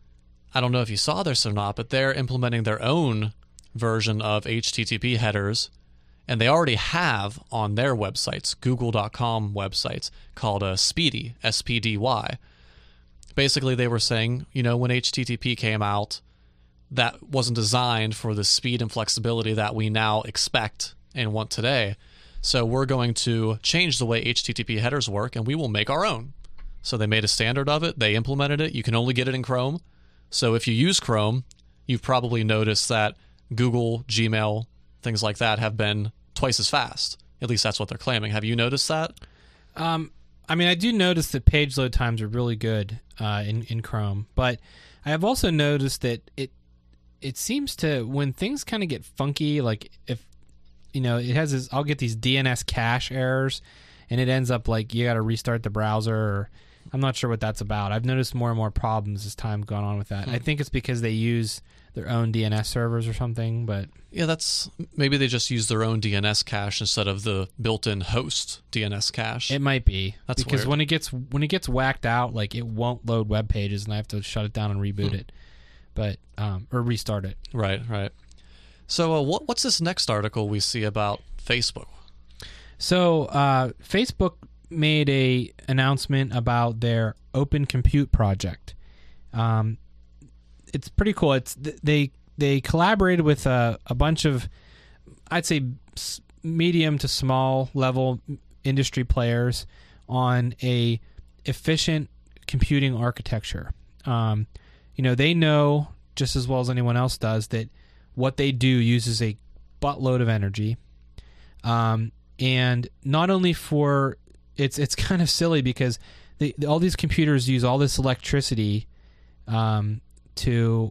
I don't know if you saw this or not, but they're implementing their own version of H T T P headers, and they already have on their websites, google dot com websites, called a Speedy, S P D Y. Basically, they were saying, you know, when H T T P came out, that wasn't designed for the speed and flexibility that we now expect and want today. So we're going to change the way H T T P headers work, and we will make our own. So they made a standard of it. They implemented it. You can only get it in Chrome. So if you use Chrome, you've probably noticed that Google, Gmail, things like that have been twice as fast. At least that's what they're claiming. Have you noticed that? Um, I mean, I do notice that page load times are really good uh, in in Chrome, but I have also noticed that it it seems to, when things kind of get funky, like if you know, it has this, I'll get these D N S cache errors, and it ends up like you got to restart the browser. Or I'm not sure what that's about. I've noticed more and more problems as time gone on with that. Hmm. I think it's because they use their own D N S servers or something, but Yeah, that's maybe they just use their own D N S cache instead of the built-in host D N S cache. it might be. That's because weird. when it gets when it gets whacked out, like it won't load web pages, and I have to shut it down and reboot Hmm. it, but um, or restart it. Right, right. So uh, what what's this next article we see about Facebook? So uh, Facebook made a announcement about their Open Compute project. Um, it's pretty cool. It's they they collaborated with a, a bunch of, I'd say, s- medium to small level industry players on a efficient computing architecture. Um, you know, they know just as well as anyone else does that what they do uses a buttload of energy. Um, and not only for it's it's kind of silly because they, all these computers use all this electricity um, to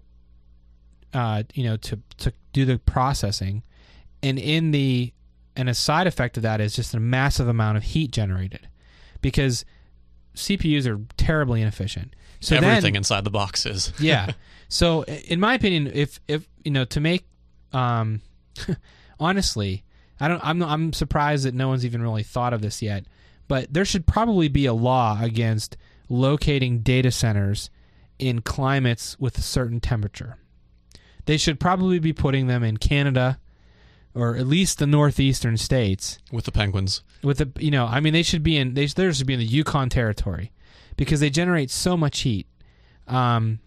uh, you know to to do the processing, and in the and a side effect of that is just a massive amount of heat generated because C P Us are terribly inefficient. So Everything then, inside the box is. yeah. So in my opinion, if if you know to make um, honestly, I don't. I'm I'm surprised that no one's even really thought of this yet. But there should probably be a law against locating data centers in climates with a certain temperature. They should probably be putting them in Canada, or at least the northeastern states. With the penguins. With the you know, I mean, they should be in. They there should be in the Yukon Territory, because they generate so much heat um,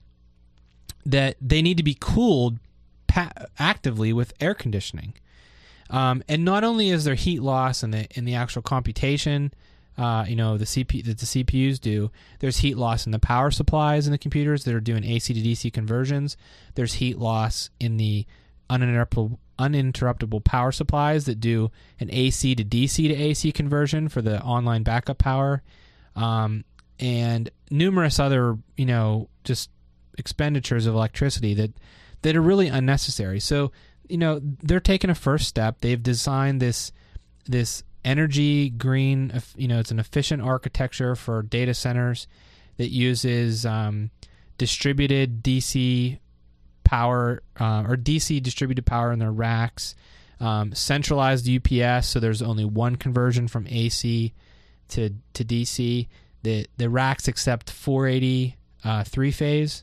that they need to be cooled pa- actively with air conditioning. Um, and not only is there heat loss in the in the actual computation, uh, you know, the C P that the C P Us do. There's heat loss in the power supplies in the computers that are doing A C to D C conversions. There's heat loss in the uninterruptible uninterruptible power supplies that do an A C to D C to A C conversion for the online backup power, um, and numerous other, you know, just expenditures of electricity that that are really unnecessary. So, you know, they're taking a first step. They've designed this this energy green, you know, it's an efficient architecture for data centers that uses um, distributed D C power uh, or D C distributed power in their racks, um, centralized U P S, so there's only one conversion from A C to to D C. The the racks accept four eighty uh, three phase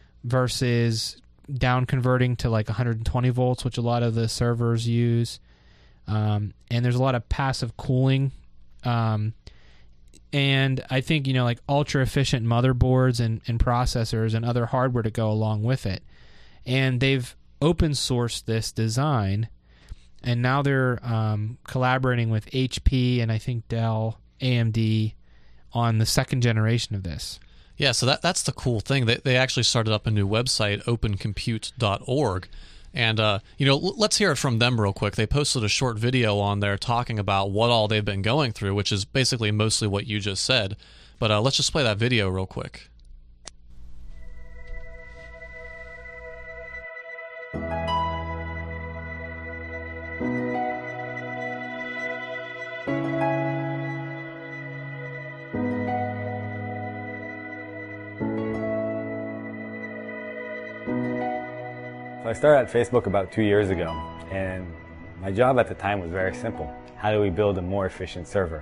versus down converting to like one hundred twenty volts, which a lot of the servers use. Um, and there's a lot of passive cooling. Um, and I think, you know, like ultra efficient motherboards and, and processors and other hardware to go along with it. And they've open sourced this design, and now they're um, collaborating with H P and I think Dell, A M D on the second generation of this. Yeah, so that that's the cool thing. They they actually started up a new website, open compute dot org. And, uh, you know, l- let's hear it from them real quick. They posted a short video on there talking about what all they've been going through, which is basically mostly what you just said. But uh, let's just play that video real quick. So I started at Facebook about two years ago, and my job at the time was very simple. How do we build a more efficient server?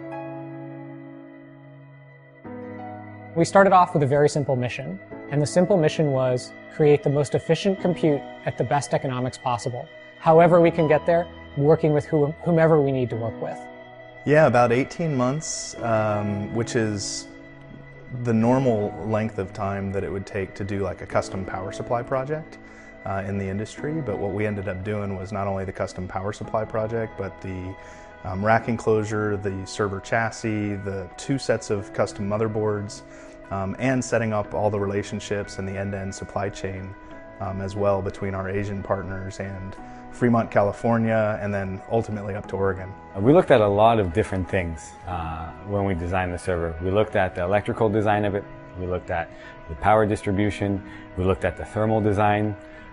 We started off with a very simple mission, and the simple mission was create the most efficient compute at the best economics possible. However we can get there, working with whom- whomever we need to work with. Yeah, about eighteen months, um, which is the normal length of time that it would take to do like a custom power supply project uh, in the industry. But what we ended up doing was not only the custom power supply project, but the um, rack enclosure, the server chassis, the two sets of custom motherboards, um, and setting up all the relationships and the end-to-end supply chain um, as well between our Asian partners and Fremont, California, and then ultimately up to Oregon. We looked at a lot of different things uh, when we designed the server. We looked at the electrical design of it, we looked at the power distribution, we looked at the thermal design,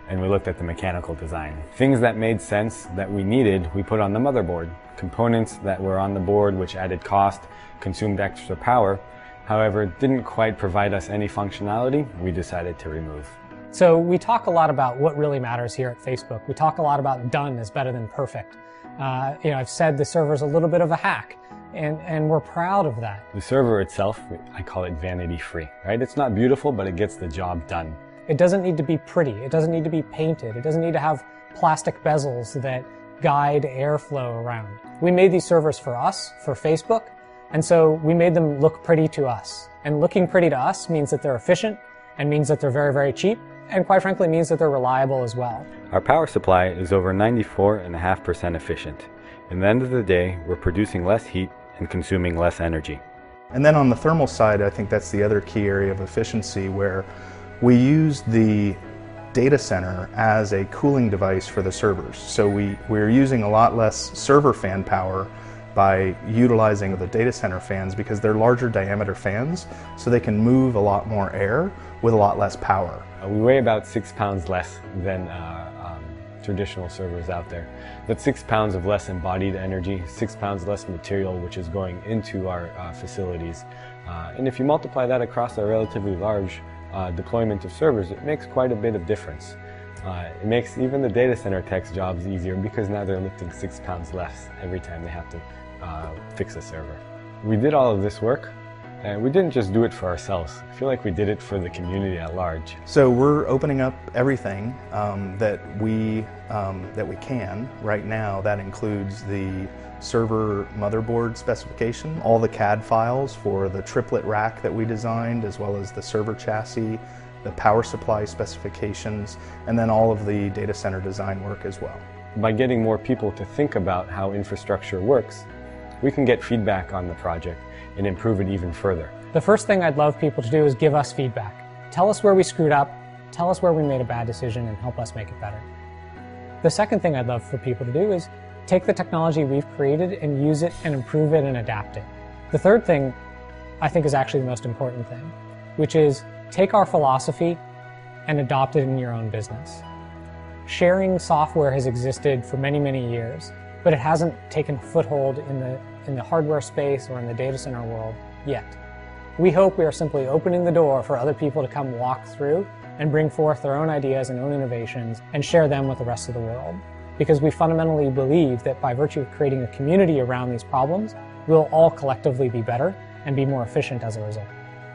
and we looked at the mechanical design. Things that made sense that we needed, we put on the motherboard. Components that were on the board which added cost, consumed extra power, however, didn't quite provide us any functionality, we decided to remove. So we talk a lot about what really matters here at Facebook. We talk a lot about done is better than perfect. Uh, you know, I've said the server's a little bit of a hack, and, and we're proud of that. The server itself, I call it vanity free, right? It's not beautiful, but it gets the job done. It doesn't need to be pretty. It doesn't need to be painted. It doesn't need to have plastic bezels that guide airflow around. We made these servers for us, for Facebook, and so we made them look pretty to us. And looking pretty to us means that they're efficient, and means that they're very, very cheap, and quite frankly means that they're reliable as well. Our power supply is over ninety-four point five percent efficient. In the end of the day, we're producing less heat and consuming less energy. And then on the thermal side, I think that's the other key area of efficiency, where we use the data center as a cooling device for the servers. So we, we're using a lot less server fan power by utilizing the data center fans because they're larger diameter fans, so they can move a lot more air with a lot less power. Uh, we weigh about six pounds less than uh, um, traditional servers out there. That's six pounds of less embodied energy, six pounds less material which is going into our uh, facilities. Uh, and if you multiply that across a relatively large uh, deployment of servers, it makes quite a bit of difference. Uh, it makes even the data center tech's jobs easier because now they're lifting six pounds less every time they have to uh, fix a server. We did all of this work, and we didn't just do it for ourselves. I feel like we did it for the community at large. So we're opening up everything um, that we um, that we can right now. That includes the server motherboard specification, all the C A D files for the triplet rack that we designed, as well as the server chassis, the power supply specifications, and then all of the data center design work as well. By getting more people to think about how infrastructure works, we can get feedback on the project and improve it even further. The first thing I'd love people to do is give us feedback. Tell us where we screwed up, tell us where we made a bad decision, and help us make it better. The second thing I'd love for people to do is take the technology we've created and use it and improve it and adapt it. The third thing I think is actually the most important thing, which is take our philosophy and adopt it in your own business. Sharing software has existed for many, many years, but it hasn't taken foothold in the, in the hardware space or in the data center world yet. We hope we are simply opening the door for other people to come walk through and bring forth their own ideas and own innovations and share them with the rest of the world. Because we fundamentally believe that by virtue of creating a community around these problems, we'll all collectively be better and be more efficient as a result.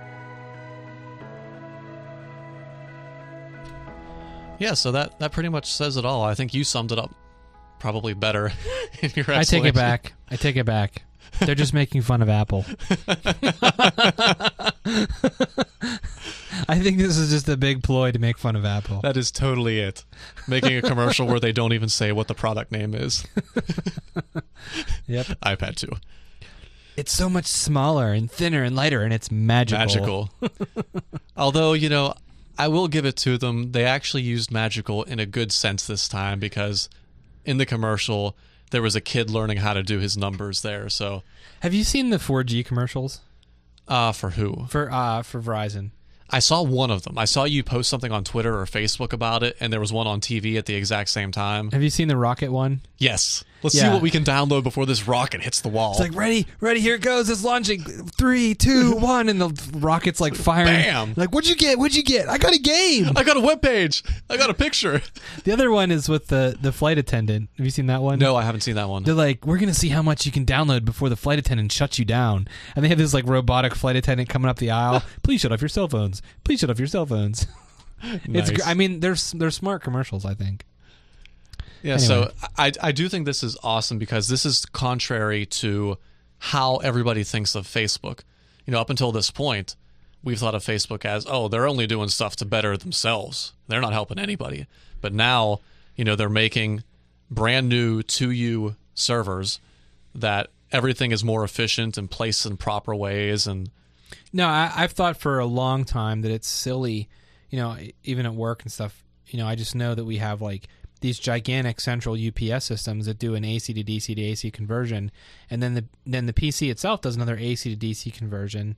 Yeah, so that, that pretty much says it all. I think you summed it up probably better in your explanation. I take it back. I take it back. They're just making fun of Apple. I think this is just a big ploy to make fun of Apple. That is totally it. Making a commercial where they don't even say what the product name is. Yep. iPad two. It's so much smaller and thinner and lighter, and it's magical. Magical. Although, you know, I will give it to them. They actually used magical in a good sense this time, because in the commercial, there was a kid learning how to do his numbers there. So, have you seen the four G commercials? Uh, for who? For uh, for Verizon. I saw one of them. I saw you post something on Twitter or Facebook about it, and there was one on T V at the exact same time. Have you seen the rocket one? Yes. Let's Yeah. see what we can download before this rocket hits the wall. It's like, ready, ready, here it goes, it's launching. Three, two, one, and the rocket's like firing. Bam! Like, what'd you get? What'd you get? I got a game. I got a webpage. I got a picture. The other one is with the, the flight attendant. Have you seen that one? No, I haven't seen that one. They're like, we're going to see how much you can download before the flight attendant shuts you down. And they have this like robotic flight attendant coming up the aisle. Please shut off your cell phones. Please shut off your cell phones. It's. Nice. gr- I mean, they're, s- they're smart commercials, I think. Yeah, Anyway. so I, I do think this is awesome, because this is contrary to how everybody thinks of Facebook. You know, up until this point, we've thought of Facebook as, oh, they're only doing stuff to better themselves. They're not helping anybody. But now, you know, they're making brand new to you servers that everything is more efficient and placed in proper ways. And No, I, I've thought for a long time that it's silly, you know, even at work and stuff, you know, I just know that we have like these gigantic central U P S systems that do an A C to D C to A C conversion, and then the then the P C itself does another A C to D C conversion,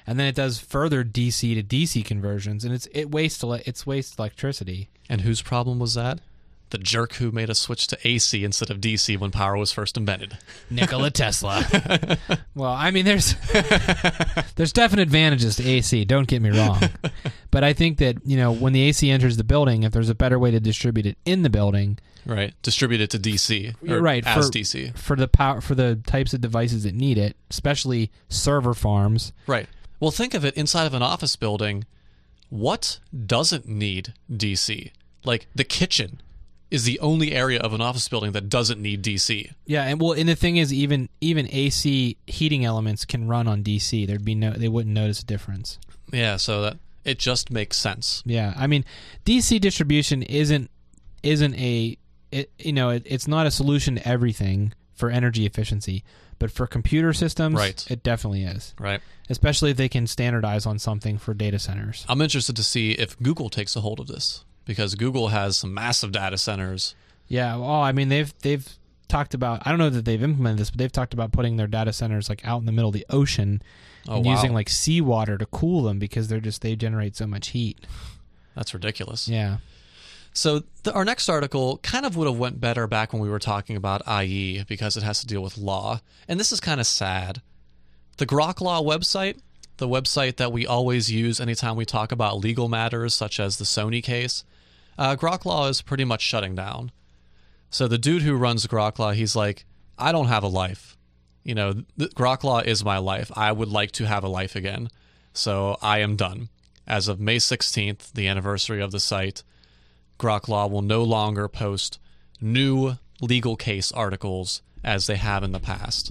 and then it does further D C to D C conversions, and it's it wastes ele- it's wastes electricity. And whose problem was that? The jerk who made us switch to A C instead of D C when power was first invented. Nikola Tesla. Well, I mean, there's there's definite advantages to A C. Don't get me wrong, but I think that you know when the A C enters the building, if there's a better way to distribute it in the building, Right, distribute it to D C. Or right as for, D C. for the power for the types of devices that need it, especially server farms. Right. Well, think of it inside of an office building. What doesn't need D C? Like the kitchen is the only area of an office building that doesn't need D C. Yeah, and well, and the thing is, even even A C heating elements can run on D C. There'd be no, they wouldn't notice a difference. Yeah, so that it just makes sense. Yeah, I mean, D C distribution isn't isn't a it, you know it, it's not a solution to everything for energy efficiency, but for computer systems, Right. it definitely is. Right. Especially if they can standardize on something for data centers. I'm interested to see if Google takes a hold of this because Google has some massive data centers. Yeah, well, I mean, they've they've talked about. I don't know that they've implemented this, but they've talked about putting their data centers like out in the middle of the ocean Oh, and wow. using like seawater to cool them because they're just they generate so much heat. That's ridiculous. Yeah. So the, our next article kind of would have went better back when we were talking about I E because it has to deal with law. And this is kind of sad. The Grok Law website, the website that we always use anytime we talk about legal matters such as the Sony case, uh, Grok Law is pretty much shutting down. So the dude who runs Grok Law, he's like, I don't have a life. You know, th- Grok Law is my life. I would like to have a life again. So I am done. As of May sixteenth, the anniversary of the site, Grok Law will no longer post new legal case articles as they have in the past.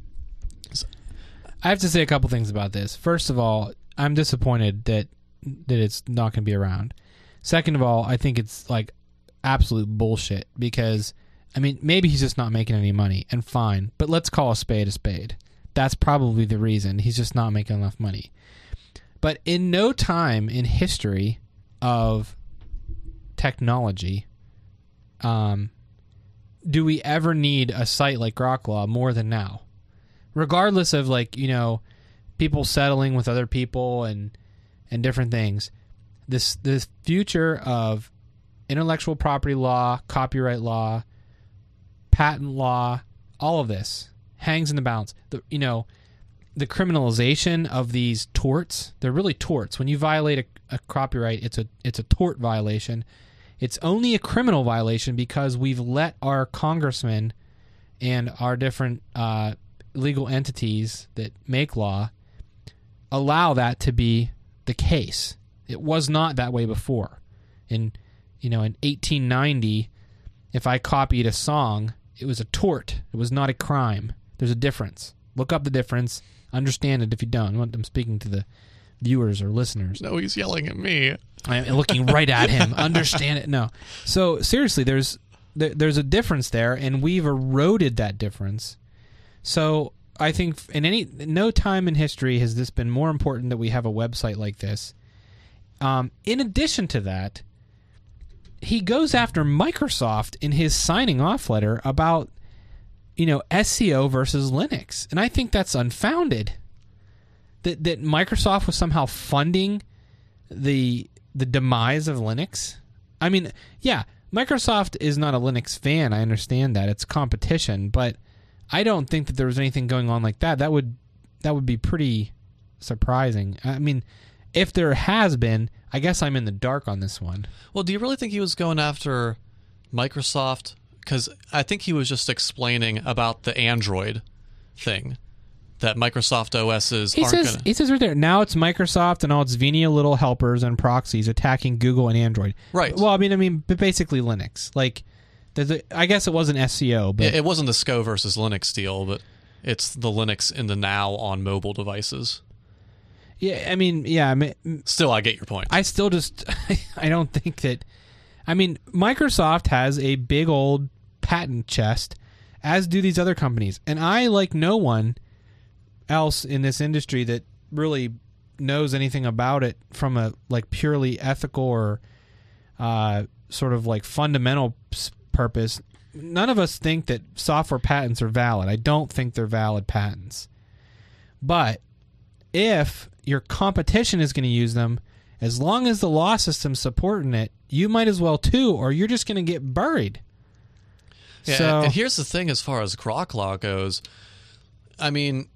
I have to say a couple things about this. First of all, I'm disappointed that that it's not going to be around. Second of all, I think it's like absolute bullshit because, I mean, maybe he's just not making any money, and fine, but let's call a spade a spade. That's probably the reason. He's just not making enough money. But in no time in history of technology, um, do we ever need a site like Grok Law more than now? Regardless of like, you know, people settling with other people and and different things, this this future of intellectual property law, copyright law, patent law, all of this hangs in the balance. The, you know, the criminalization of these torts, they're really torts. When you violate a, a copyright, it's a it's a tort violation. It's only a criminal violation because we've let our congressmen and our different uh, legal entities that make law allow that to be the case. It was not that way before. In you know, in eighteen ninety, if I copied a song, it was a tort. It was not a crime. There's a difference. Look up the difference. Understand it if you don't. I'm speaking to the viewers or listeners. No, he's yelling at me. I'm looking right at him. Understand it? No. So seriously, there's there, there's a difference there, and we've eroded that difference. So I think in any no time in history has this been more important that we have a website like this. Um, in addition to that, he goes after Microsoft in his signing off letter about, you know, S C O versus Linux, and I think that's unfounded. That that Microsoft was somehow funding the the demise of Linux. I mean, yeah, Microsoft is not a Linux fan. I understand that it's competition, but I don't think that there was anything going on like that. That would that would be pretty surprising. I mean, if there has been, I guess I'm in the dark on this one. Well, do you really think he was going after Microsoft? Because I think he was just explaining about the Android thing, that Microsoft O Ss He aren't says going he says right there, now it's Microsoft and all its venial little helpers and proxies attacking Google and Android. Right. Well, I mean, I mean, but basically Linux. Like, there's a, I guess it wasn't S C O, but It, it wasn't the S C O versus Linux deal, but it's the Linux in the now on mobile devices. yeah, I mean, yeah, I mean, Still, I get your point. I still just I don't think that. I mean, Microsoft has a big old patent chest, as do these other companies, and I, like no one else in this industry that really knows anything about it from a like purely ethical or uh, sort of like fundamental s- purpose. None of us think that software patents are valid. I don't think they're valid patents, but if your competition is going to use them, as long as the law system's supporting it, you might as well too, or you're just going to get buried. Yeah, so, and here's the thing as far as Grok goes. I mean,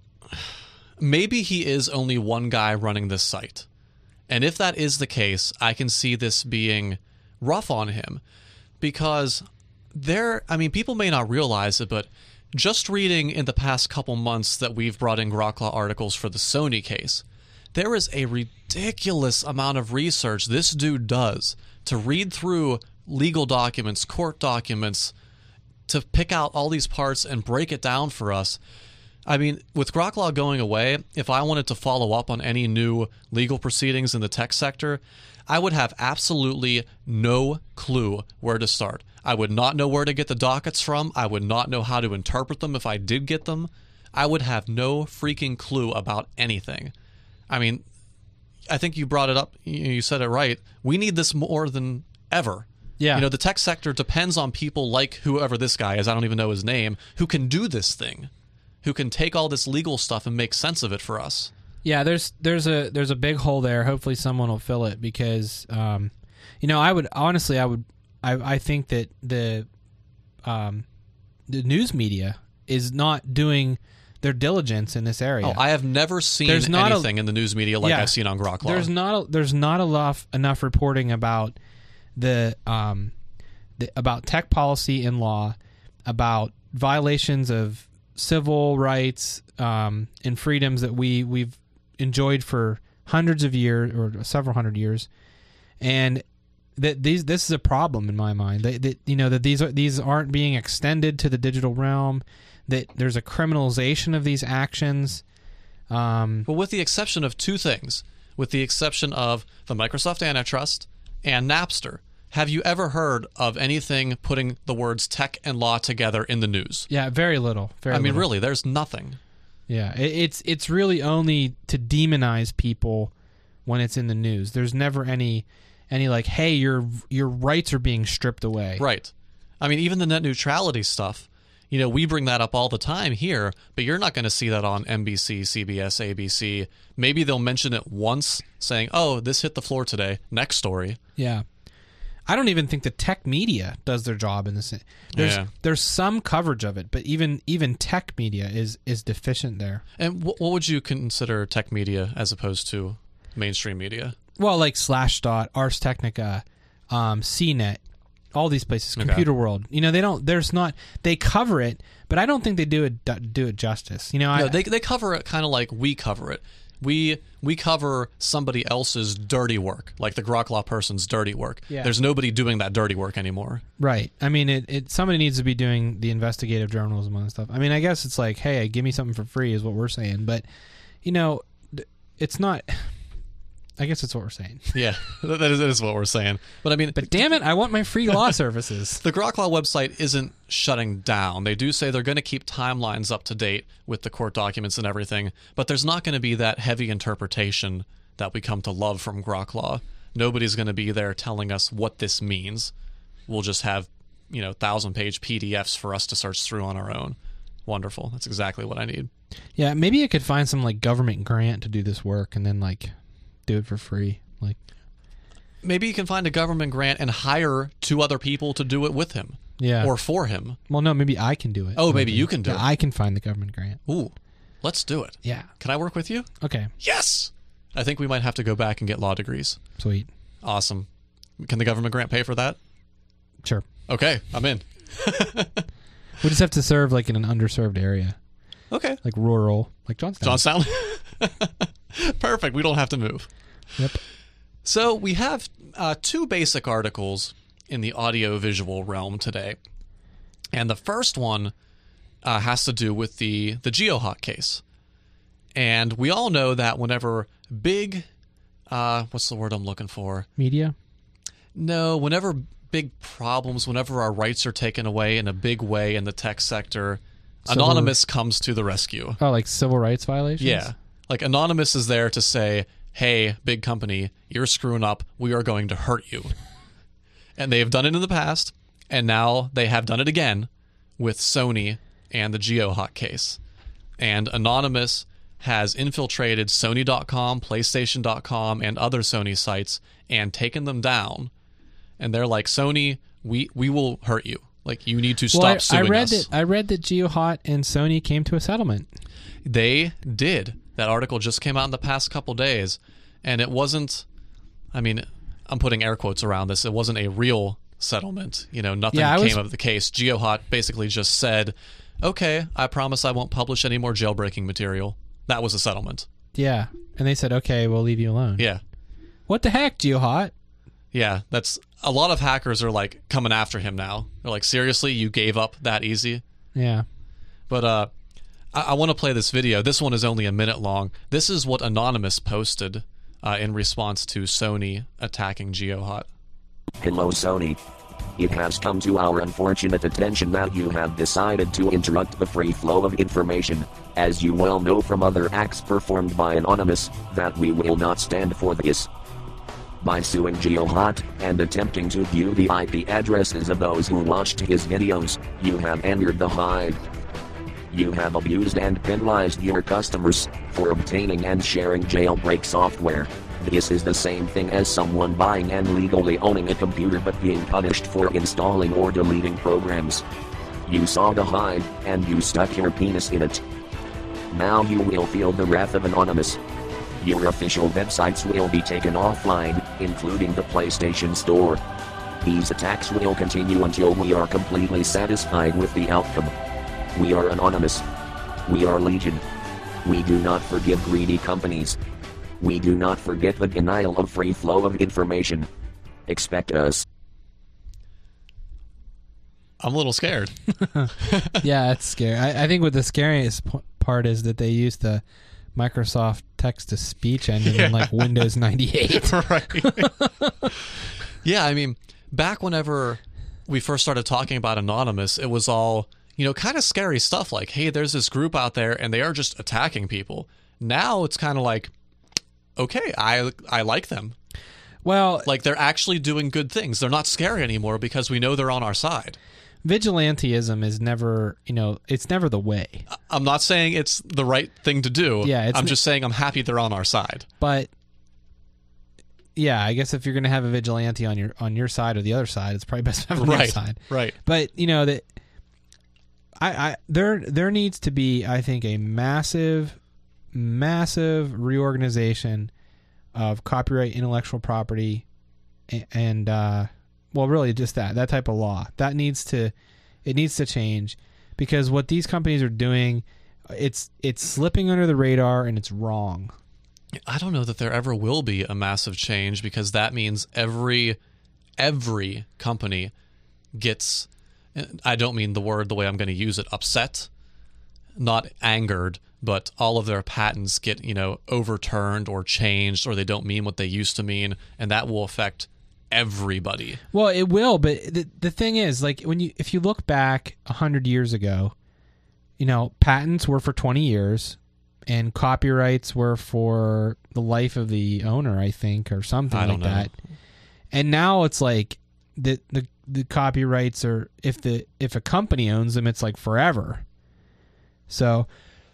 maybe he is only one guy running this site. And if that is the case, I can see this being rough on him. Because there, I mean, people may not realize it, but just reading in the past couple months that we've brought in Grok articles for the Sony case, there is a ridiculous amount of research this dude does to read through legal documents, court documents, to pick out all these parts and break it down for us. I mean, with Grok going away, if I wanted to follow up on any new legal proceedings in the tech sector, I would have absolutely no clue where to start. I would not know where to get the dockets from. I would not know how to interpret them if I did get them. I would have no freaking clue about anything. I mean, I think you brought it up. You said it right. We need this more than ever. Yeah. You know, the tech sector depends on people like whoever this guy is, I don't even know his name, who can do this thing, who can take all this legal stuff and make sense of it for us. Yeah, there's there's a there's a big hole there. Hopefully someone will fill it because um, you know, I would honestly I would I I think that the um the news media is not doing their diligence in this area. Oh, I have never seen There's not anything a, in the news media like yeah, I've seen on Grok. There's not a, there's not enough enough reporting about the um the, about tech policy and law, about violations of civil rights um, and freedoms that we we've enjoyed for hundreds of years or several hundred years, and that these this is a problem in my mind. That, that you know that these are these aren't being extended to the digital realm. That there's a criminalization of these actions. Um, well, with the exception of two things, with the exception of the Microsoft antitrust and Napster, have you ever heard of anything putting the words tech and law together in the news? yeah, very little. Very I mean, little. really, there's nothing. Yeah, it, it's it's really only to demonize people when it's in the news. There's never any any like, hey, your your rights are being stripped away. Right. I mean, even the net neutrality stuff, you know, we bring that up all the time here, but you're not going to see that on N B C, C B S, A B C. Maybe they'll mention it once, saying, oh, this hit the floor today. Next story. Yeah. I don't even think the tech media does their job in this. There's Yeah. there's some coverage of it, but even even tech media is is deficient there. And wh- what would you consider tech media as opposed to mainstream media? Well, like Slashdot, Ars Technica, um, C net, all these places, Okay. Computer World. You know, they don't. There's not. They cover it, but I don't think they do it do it justice. You know, No, I, they they cover it kind of like we cover it. We we cover somebody else's dirty work, like the Grok Law person's dirty work. Yeah. There's nobody doing that dirty work anymore. right. I mean, it, it. Somebody needs to be doing the investigative journalism and stuff. I mean, I guess it's like, hey, give me something for free is what we're saying, but you know, it's not. I guess it's what we're saying. Yeah, that is, that is what we're saying. But I mean, But damn it, I want my free law services. the Grok Law website isn't shutting down. They do say they're going to keep timelines up to date with the court documents and everything, but there's not going to be that heavy interpretation that we come to love from Grok Law. Nobody's going to be there telling us what this means. We'll just have, you know, thousand-page P D Fs for us to search through on our own. Wonderful. That's exactly what I need. Yeah, maybe I could find some like government grant to do this work and then like do it for free. Like Maybe you can find a government grant and hire two other people to do it with him. yeah. Or for him. well, no, maybe I can do it. Oh, maybe you can do Yeah, it. I can find the government grant. Ooh, let's do it. Yeah. Can I work with you? Okay. Yes! I think we might have to go back and get law degrees. Sweet. Awesome. Can the government grant pay for that? Sure. Okay, I'm in. We just have to serve like in an underserved area, Okay. like rural, like Johnstown. Johnstown? Perfect. We don't have to move. Yep. So we have uh, two basic articles in the audio-visual realm today. And the first one uh, has to do with the, the GeoHawk case. And we all know that whenever big, uh, what's the word I'm looking for? Media. No, whenever big problems, whenever our rights are taken away in a big way in the tech sector, Civil- Anonymous comes to the rescue. Oh, like civil rights violations. Yeah. Like Anonymous is there to say, hey, big company, you're screwing up. We are going to hurt you. And they have done it in the past, and now they have done it again with Sony and the GeoHawk case. And Anonymous has infiltrated Sony dot com, PlayStation dot com, and other Sony sites and taken them down. And they're like, Sony, we we will hurt you. Like, you need to stop well, I, suing I read us. That, I read that GeoHot and Sony came to a settlement. They did. That article just came out in the past couple days, and it wasn't, I mean, I'm putting air quotes around this, it wasn't a real settlement. You know, nothing Yeah, I came was- of the case. GeoHot basically just said, okay, I promise I won't publish any more jailbreaking material. That was a settlement. Yeah. And they said, okay, we'll leave you alone. Yeah. What the heck, GeoHot? Yeah, that's a lot of hackers are like coming after him now. They're like, seriously, you gave up that easy? Yeah. But uh, I, I want to play this video. This one is only a minute long. This is what Anonymous posted uh, in response to Sony attacking GeoHot. Hello Sony. It has come to our unfortunate attention that you have decided to interrupt the free flow of information. As you well know from other acts performed by Anonymous, that we will not stand for this. By suing GeoHot and attempting to view the I P addresses of those who watched his videos, you have entered the hive. You have abused and penalized your customers for obtaining and sharing jailbreak software. This is the same thing as someone buying and legally owning a computer but being punished for installing or deleting programs. You saw the hive, and you stuck your penis in it. Now you will feel the wrath of Anonymous. Your official websites will be taken offline, including the PlayStation Store. These attacks will continue until we are completely satisfied with the outcome. We are Anonymous. We are Legion. We do not forgive greedy companies. We do not forget the denial of free flow of information. Expect us. I'm a little scared. Yeah, it's scary. I, I think what the scariest p- part is that they use the Microsoft text-to-speech engine in like Windows ninety-eight. Right. Yeah, I mean, back whenever we first started talking about Anonymous, it was all, you know, kind of scary stuff like, hey, there's this group out there and they are just attacking people. Now it's kind of like, okay, I I like them. Well, Like, they're actually doing good things. They're not scary anymore because we know they're on our side. vigilanteism is never, you know, it's never the way. I'm not saying it's the right thing to do. Yeah, it's I'm n- just saying I'm happy they're on our side. But yeah, I guess if you're going to have a vigilante on your on your side or the other side, it's probably best to have it on your Right, side. right. But you know that I, I there there needs to be, I think, a massive, massive reorganization of copyright, intellectual property, a- and uh, well, really just that that type of law that needs to it needs to change, because what these companies are doing, it's it's slipping under the radar and it's wrong. I don't know that there ever will be a massive change, because that means every every company gets, I don't mean the word the way I'm going to use it, upset, not angered, but all of their patents get, you know, overturned or changed, or they don't mean what they used to mean, and that will affect everybody. Well, it will, but the the thing is, like, when you if you look back a hundred years ago, you know, patents were for twenty years, and copyrights were for the life of the owner, I think, or something I like don't know. that. And now it's like the the the copyrights are, if the if a company owns them, it's like forever. So,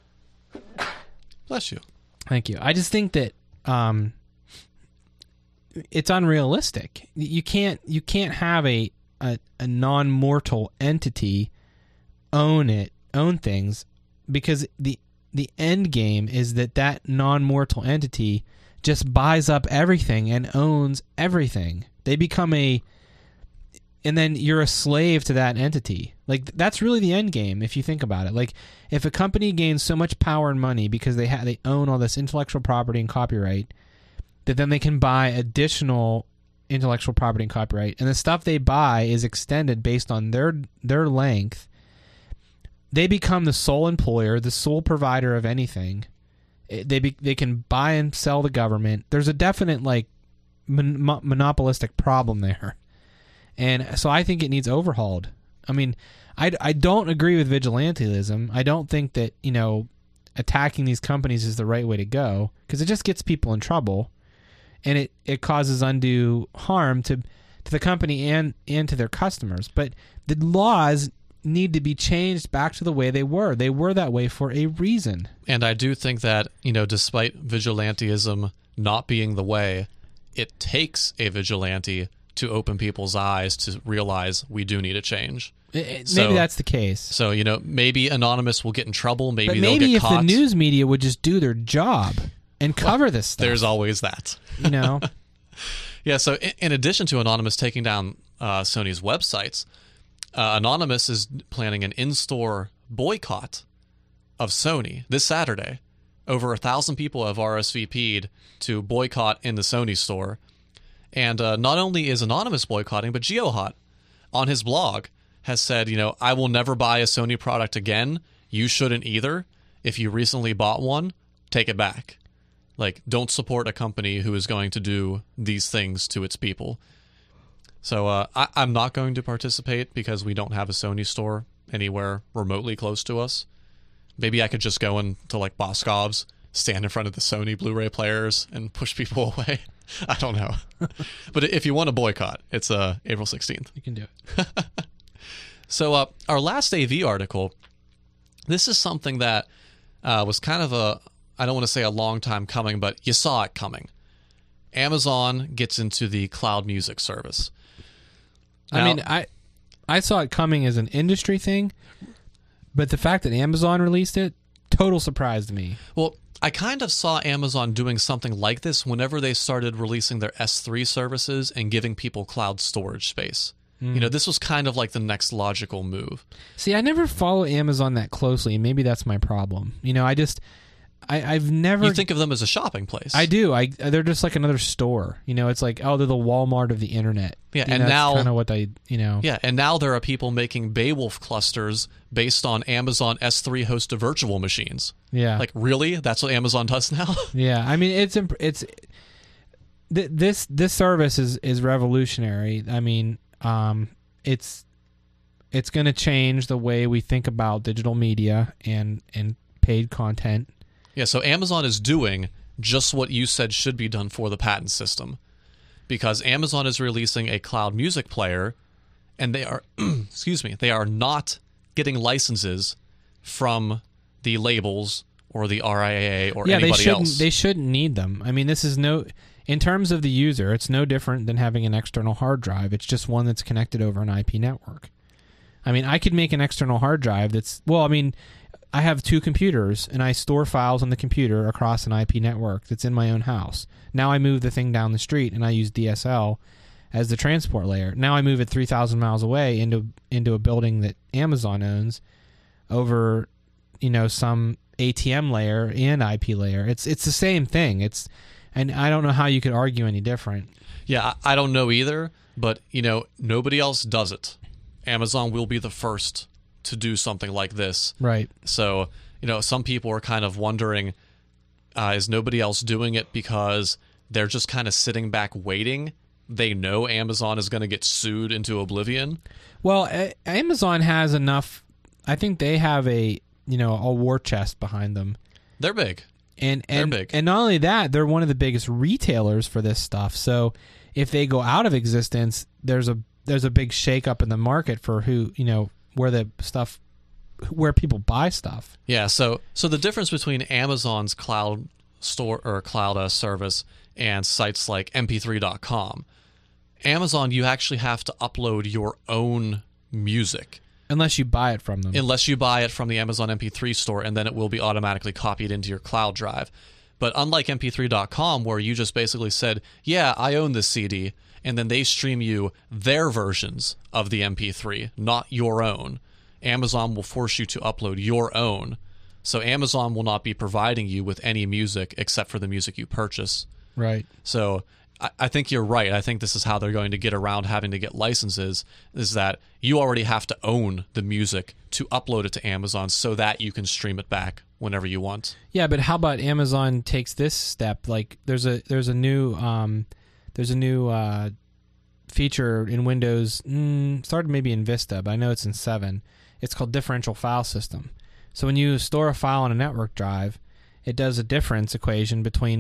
Bless you. thank you. I just think that um, it's unrealistic. You can't you can't have a, a a non-mortal entity own it own things, because the the end game is that that non-mortal entity just buys up everything and owns everything. They become a, and then you're a slave to that entity. Like, that's really the end game if you think about it. Like, if a company gains so much power and money because they ha- they own all this intellectual property and copyright, that then they can buy additional intellectual property and copyright, and the stuff they buy is extended based on their their length, they become the sole employer, the sole provider of anything. It- They be, they can buy and sell the government. There's a definite like mon- mo- monopolistic problem there, and so I think it needs overhauled. I mean, I, I don't agree with vigilantism. I don't think that, you know, attacking these companies is the right way to go, because it just gets people in trouble, and it, it causes undue harm to to the company and and to their customers. But the laws need to be changed back to the way they were. They were that way for a reason. And I do think that, you know, despite vigilantism not being the way, it takes a vigilante to open people's eyes to realize we do need a change. It, it, So- maybe that's the case. So, you know, maybe Anonymous will get in trouble. Maybe But they'll maybe get if caught. the news media would just do their job and cover this stuff, There's always that. you know. Yeah, so in, in addition to Anonymous taking down uh, Sony's websites, uh, Anonymous is planning an in-store boycott of Sony this Saturday. Over a thousand people have R S V P'd to boycott in the Sony store. And uh, not only is Anonymous boycotting, but GeoHot on his blog has said, you know, I will never buy a Sony product again. You shouldn't either. If you recently bought one, take it back. Like, don't support a company who is going to do these things to its people. So uh, I, I'm not going to participate because we don't have a Sony store anywhere remotely close to us. Maybe I could just go into like Boscov's, stand in front of the Sony Blu-ray players and push people away. I don't know. But if you want to boycott, it's uh, April sixteenth. You can do it. So uh, our last A V article, this is something that uh, was kind of a, I don't want to say a long time coming, but you saw it coming. Amazon gets into the cloud music service. I Now- mean, I I saw it coming as an industry thing, but the fact that Amazon released it, total surprise to me. Well, I kind of saw Amazon doing something like this whenever they started releasing their S three services and giving people cloud storage space. You know, this was kind of like the next logical move. See, I never follow Amazon that closely, and maybe that's my problem. You know, I just I, I've never. You think of them as a shopping place. I do. I they're just like another store. You know, it's like, oh, they're the Walmart of the internet. Yeah, You and know, now- kind of what they, you know. Yeah, and now there are people making Beowulf clusters based on Amazon S three hosted virtual machines. Yeah. Like, really? That's what Amazon does now? Yeah, I mean, it's imp- it's th- this this service is is revolutionary. I mean, um, it's it's going to change the way we think about digital media and and paid content. Yeah, so Amazon is doing just what you said should be done for the patent system. Because Amazon is releasing a cloud music player, and they are, excuse me, they are not getting licenses from the labels or the R I A A or yeah, they anybody shouldn't else. they shouldn't need them. I mean, this is no in terms of the user, it's no different than having an external hard drive. It's just one that's connected over an I P network. I mean, I could make an external hard drive that's well, I mean, I have two computers, and I store files on the computer across an I P network that's in my own house. Now I move the thing down the street, and I use D S L as the transport layer. Now I move it three thousand miles away into into a building that Amazon owns over, you know, some A T M layer and I P layer. It's it's the same thing. It's and I don't know how you could argue any different. Yeah, I I don't know either, but, you know, nobody else does it. Amazon will be the first to do something like this. Right. So, you know, some people are kind of wondering, uh, is nobody else doing it because they're just kind of sitting back waiting? They know Amazon is going to get sued into oblivion. Well, a- Amazon has enough. I think they have a you know a war chest behind them. They're big. And They're and, big. and not only that, they're one of the biggest retailers for this stuff. So if they go out of existence, there's a there's a big shakeup in the market for who you know where the stuff where people buy stuff. Yeah, so so the difference between Amazon's cloud store or cloud uh, service and sites like M P three dot com, Amazon, you actually have to upload your own music. Unless you buy it from them. Unless you buy it from the Amazon M P three store, and then it will be automatically copied into your cloud drive. But unlike M P three dot com, where you just basically said, yeah, I own this C D, and then they stream you their versions of the M P three, not your own, Amazon will force you to upload your own. So Amazon will not be providing you with any music except for the music you purchase. Right. So I, I think you're right. I think this is how they're going to get around having to get licenses, is that you already have to own the music to upload it to Amazon so that you can stream it back whenever you want. Yeah, but how about Amazon takes this step? Like there's a there's a new um there's a new uh feature in Windows, mm, started maybe in Vista, but I know it's in seven. It's called differential file system. So when you store a file on a network drive, it does a difference equation between what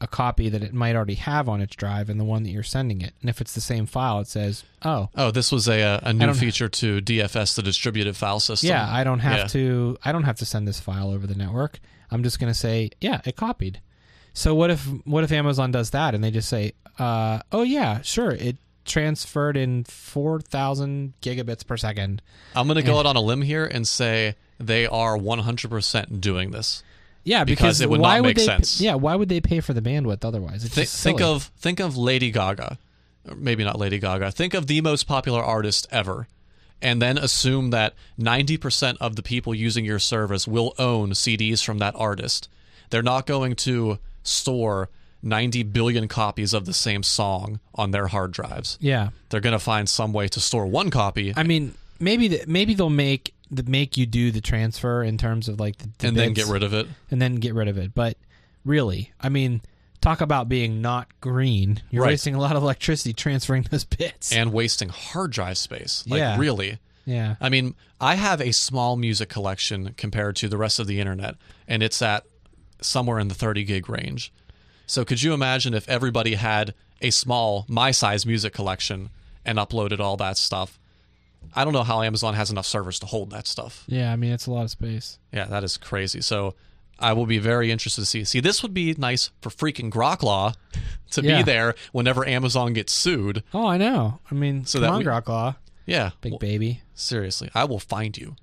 a copy that it might already have on its drive and the one that you're sending it. And if it's the same file, it says, oh. Oh, this was a, a new don't- feature to D F S, the distributed file system. Yeah, I don't have Yeah. to I don't have to send this file over the network. I'm just going to say, yeah, it copied. So what if what if Amazon does that and they just say, uh, oh yeah, sure, it transferred in four thousand gigabits per second. I'm going to go out on a limb here and say they are one hundred percent doing this. Yeah, Because because, it would why not would make they, sense. Yeah, why would they pay for the bandwidth otherwise? It's Thi- just think silly. of think of Lady Gaga, or maybe not Lady Gaga. Think of the most popular artist ever, and then assume that ninety percent of the people using your service will own C Ds from that artist. They're not going to store ninety billion copies of the same song on their hard drives. Yeah. They're going to find some way to store one copy I mean, maybe the, maybe they'll make the make you do the transfer in terms of like the, the and then bits, get rid of it. and then get rid of it. But really, I mean, talk about being not green. You're Right. wasting a lot of electricity transferring those bits. And wasting hard drive space. Like, Yeah. really. yeah. I mean, I have a small music collection compared to the rest of the internet, and it's at somewhere in the thirty gig range. So could you imagine if everybody had a small, my size music collection and uploaded all that stuff? I don't know how Amazon has enough servers to hold that stuff. Yeah, I mean, it's a lot of space. Yeah, that is crazy. So I will be very interested to see. See, this would be nice for freaking Grok to Yeah. be there whenever Amazon gets sued. Oh, I know. I mean, So come that on, we- Grok Yeah. big well, baby. seriously, I will find you.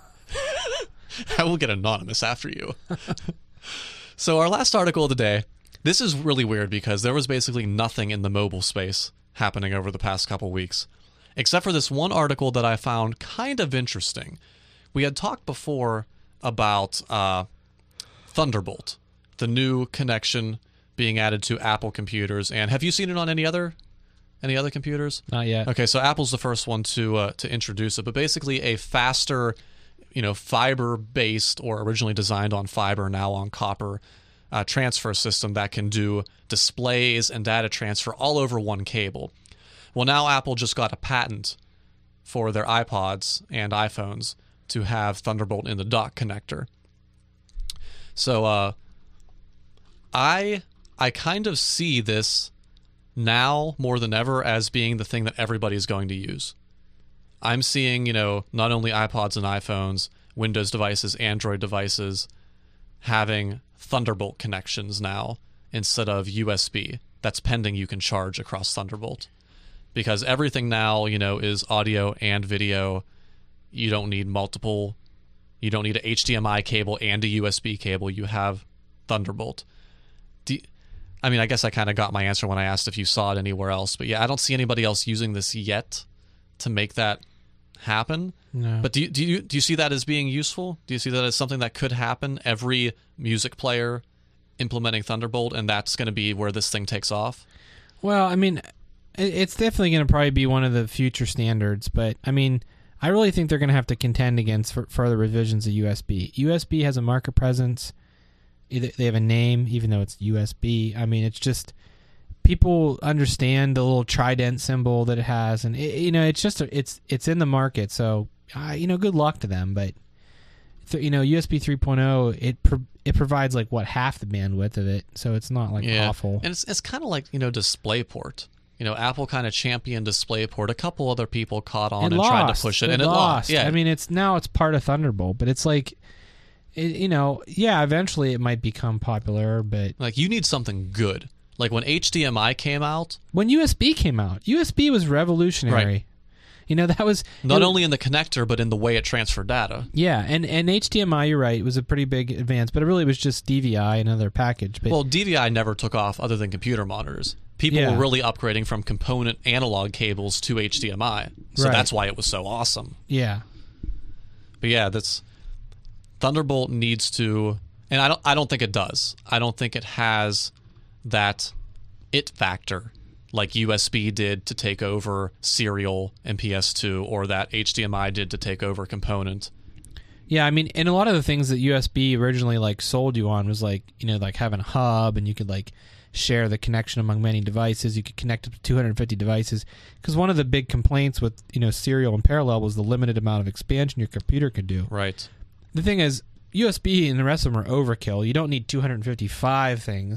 I will get anonymous after you. So our last article of the day, this is really weird because there was basically nothing in the mobile space happening over the past couple weeks, except for this one article that I found kind of interesting. We had talked before about uh, Thunderbolt, the new connection being added to Apple computers. And have you seen it on any other any other computers? Not yet. Okay, so Apple's the first one to uh, to introduce it, but basically a faster, you know, fiber-based or originally designed on fiber, now on copper, uh, transfer system that can do displays and data transfer all over one cable. Well, now Apple just got a patent for their iPods and iPhones to have Thunderbolt in the dock connector. So, uh, I I kind of see this now more than ever as being the thing that everybody's going to use. I'm seeing, you know, not only iPods and iPhones, Windows devices, Android devices having Thunderbolt connections now instead of U S B. That's pending you can charge across Thunderbolt. Because everything now, you know, is audio and video. You don't need multiple, you don't need an H D M I cable and a U S B cable. You have Thunderbolt. Do, I mean, I guess I kind of got my answer when I asked if you saw it anywhere else. But yeah, I don't see anybody else using this yet to make that happen. No. But do you, do you do you see that as being useful? Do you see that as something that could happen? Every music player implementing Thunderbolt, and that's going to be where this thing takes off? Well, I mean, it- it's definitely going to probably be one of the future standards, but I mean, I really think they're going to have to contend against f- further revisions of U S B. U S B has a market presence. Either they have a name, even though it's U S B. I mean, it's just people understand the little trident symbol that it has, and it, you know, it's just a, it's it's in the market. So, uh, you know, good luck to them. But th- you know, U S B three point oh it pro- it provides like what half the bandwidth of it, so it's not like Yeah. awful. And it's it's kind of like, you know, DisplayPort. You know, Apple kind of championed DisplayPort. A couple other people caught on It and tried to lost. push it, It and it lost. Yeah, I mean, it's now it's part of Thunderbolt, but it's like, it, you know, yeah, eventually it might become popular, but like you need something good. Like when H D M I came out, when U S B came out, U S B was revolutionary. Right. You know, that was not it- only in the connector, but in the way it transferred data. yeah, and and H D M I, you're right, was a pretty big advance, but it really was just D V I, another package. But Well, D V I never took off other than computer monitors. People Yeah. were really upgrading from component analog cables to H D M I. So Right. that's why it was so awesome. yeah, But yeah, that's Thunderbolt needs to, and I don't I don't think it does. I don't think it has that it factor like U S B did to take over Serial and P S two, or that H D M I did to take over component. yeah. I mean, and a lot of the things that U S B originally like sold you on was like, you know, like having a hub, and you could like share the connection among many devices. You could connect up to two hundred fifty devices. Because one of the big complaints with, you know, Serial and Parallel was the limited amount of expansion your computer could do. Right. The thing is, U S B and the rest of them are overkill. You don't need two hundred fifty-five things.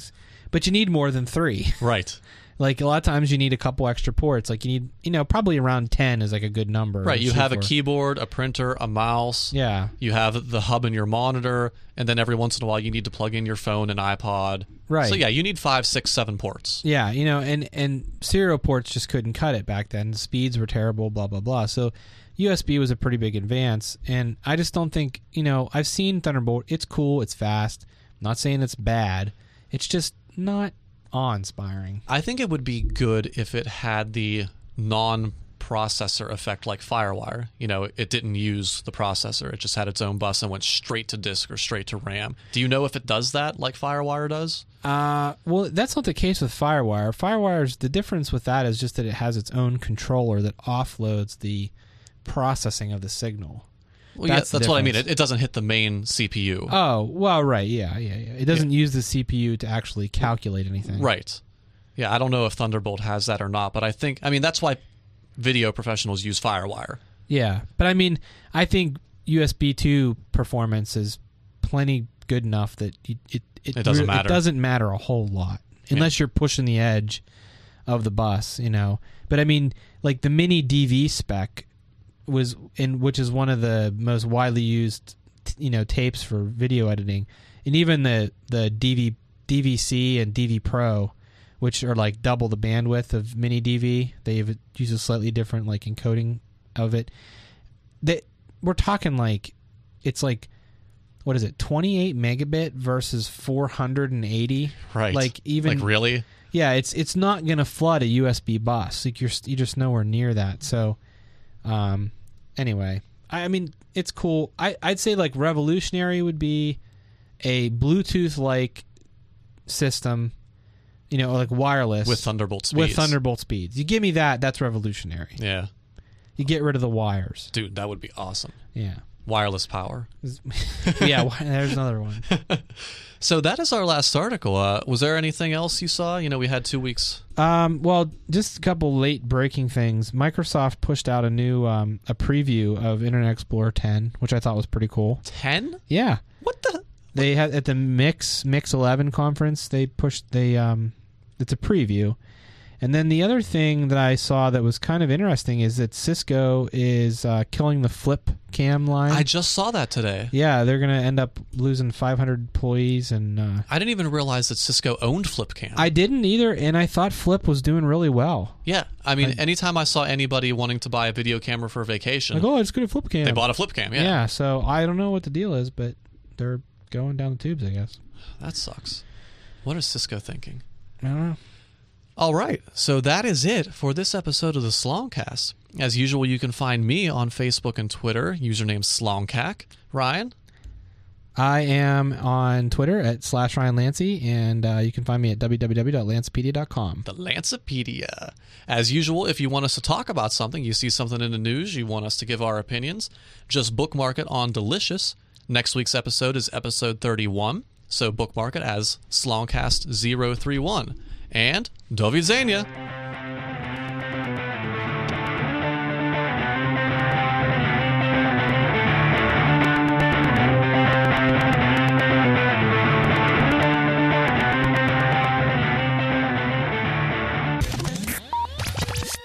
but you need more than three. Right. Like, a lot of times you need a couple extra ports. Like, you need, you know, probably around ten is like a good number. Right. to You shoot have a for. keyboard, a printer, a mouse. Yeah. You have the hub in your monitor, and then every once in a while you need to plug in your phone and iPod. Right. So yeah, you need five, six, seven ports. Yeah, you know, and, and serial ports just couldn't cut it back then. The speeds were terrible, blah, blah, blah. So U S B was a pretty big advance, and I just don't think, you know, I've seen Thunderbolt. It's cool, it's fast. I'm not saying it's bad. It's just not awe-inspiring. I think it would be good if it had the non-processor effect like FireWire. You know, it didn't use the processor. It just had its own bus and went straight to disk or straight to RAM. Do you know if it does that like FireWire does? Uh, well, that's not the case with FireWire. FireWire's, the difference with that is just that it has its own controller that offloads the processing of the signal. Well, That's yeah, the that's what I mean. difference. It, it doesn't hit the main C P U. Oh, well, right, yeah, yeah, yeah. It doesn't use the C P U to actually calculate anything. Right. Yeah, I don't know if Thunderbolt has that or not, but I think, I mean, that's why video professionals use FireWire. Yeah, but I mean, I think U S B two performance is plenty good enough that it it, It doesn't re- matter. It doesn't matter a whole lot unless you're pushing the edge of the bus, you know. But I mean, like the mini D V spec was in, which is one of the most widely used, you know, tapes for video editing, and even the the D V D V C and D V Pro, which are like double the bandwidth of mini D V. They have- use a slightly different like encoding of it. They, we're talking like, it's like, what is it, twenty-eight megabit versus four hundred eighty? Right. Like even Like, really? yeah, it's it's not going to flood a U S B bus. Like you're you're just nowhere near that. So, um, anyway, I, I mean, it's cool. I I'd say like revolutionary would be a Bluetooth like system, you know, like wireless With Thunderbolt speeds. with Thunderbolt speeds. You give me that, that's revolutionary. Yeah. You get rid of the wires. Dude, that would be awesome. Yeah. Wireless power. Yeah, wi- there's another one. So that is our last article. Uh, was there anything else you saw? You know, we had two weeks. Um, well, just a couple late breaking things. Microsoft pushed out a new um, a preview of Internet Explorer ten, which I thought was pretty cool. ten? Yeah, What the? they had at the Mix Mix eleven conference. They pushed they um, it's a preview, and then the other thing that I saw that was kind of interesting is that Cisco is uh, killing the Flip Cam line. I just saw that today. yeah, they're gonna end up losing five hundred employees, and uh, I didn't even realize that Cisco owned FlipCam. I didn't either. And I thought Flip was doing really well. yeah. I mean, anytime I saw anybody wanting to buy a video camera for vacation, Like, oh, it's good at Flip Cam. they bought a FlipCam. Yeah. Yeah, so I don't know what the deal is, but they're going down the tubes, I guess. That sucks. What is Cisco thinking? I don't know. All right, so that is it for this episode of the Slongcast. As usual, you can find me on Facebook and Twitter, username Slongcac. Ryan? I am on Twitter at slash Ryan Lancey, and uh, you can find me at w w w dot lancepedia dot com. The Lancepedia. As usual, if you want us to talk about something, you see something in the news, you want us to give our opinions, just bookmark it on Delicious. Next week's episode is episode thirty-one, so bookmark it as Slongcast zero three one. And do widzenia!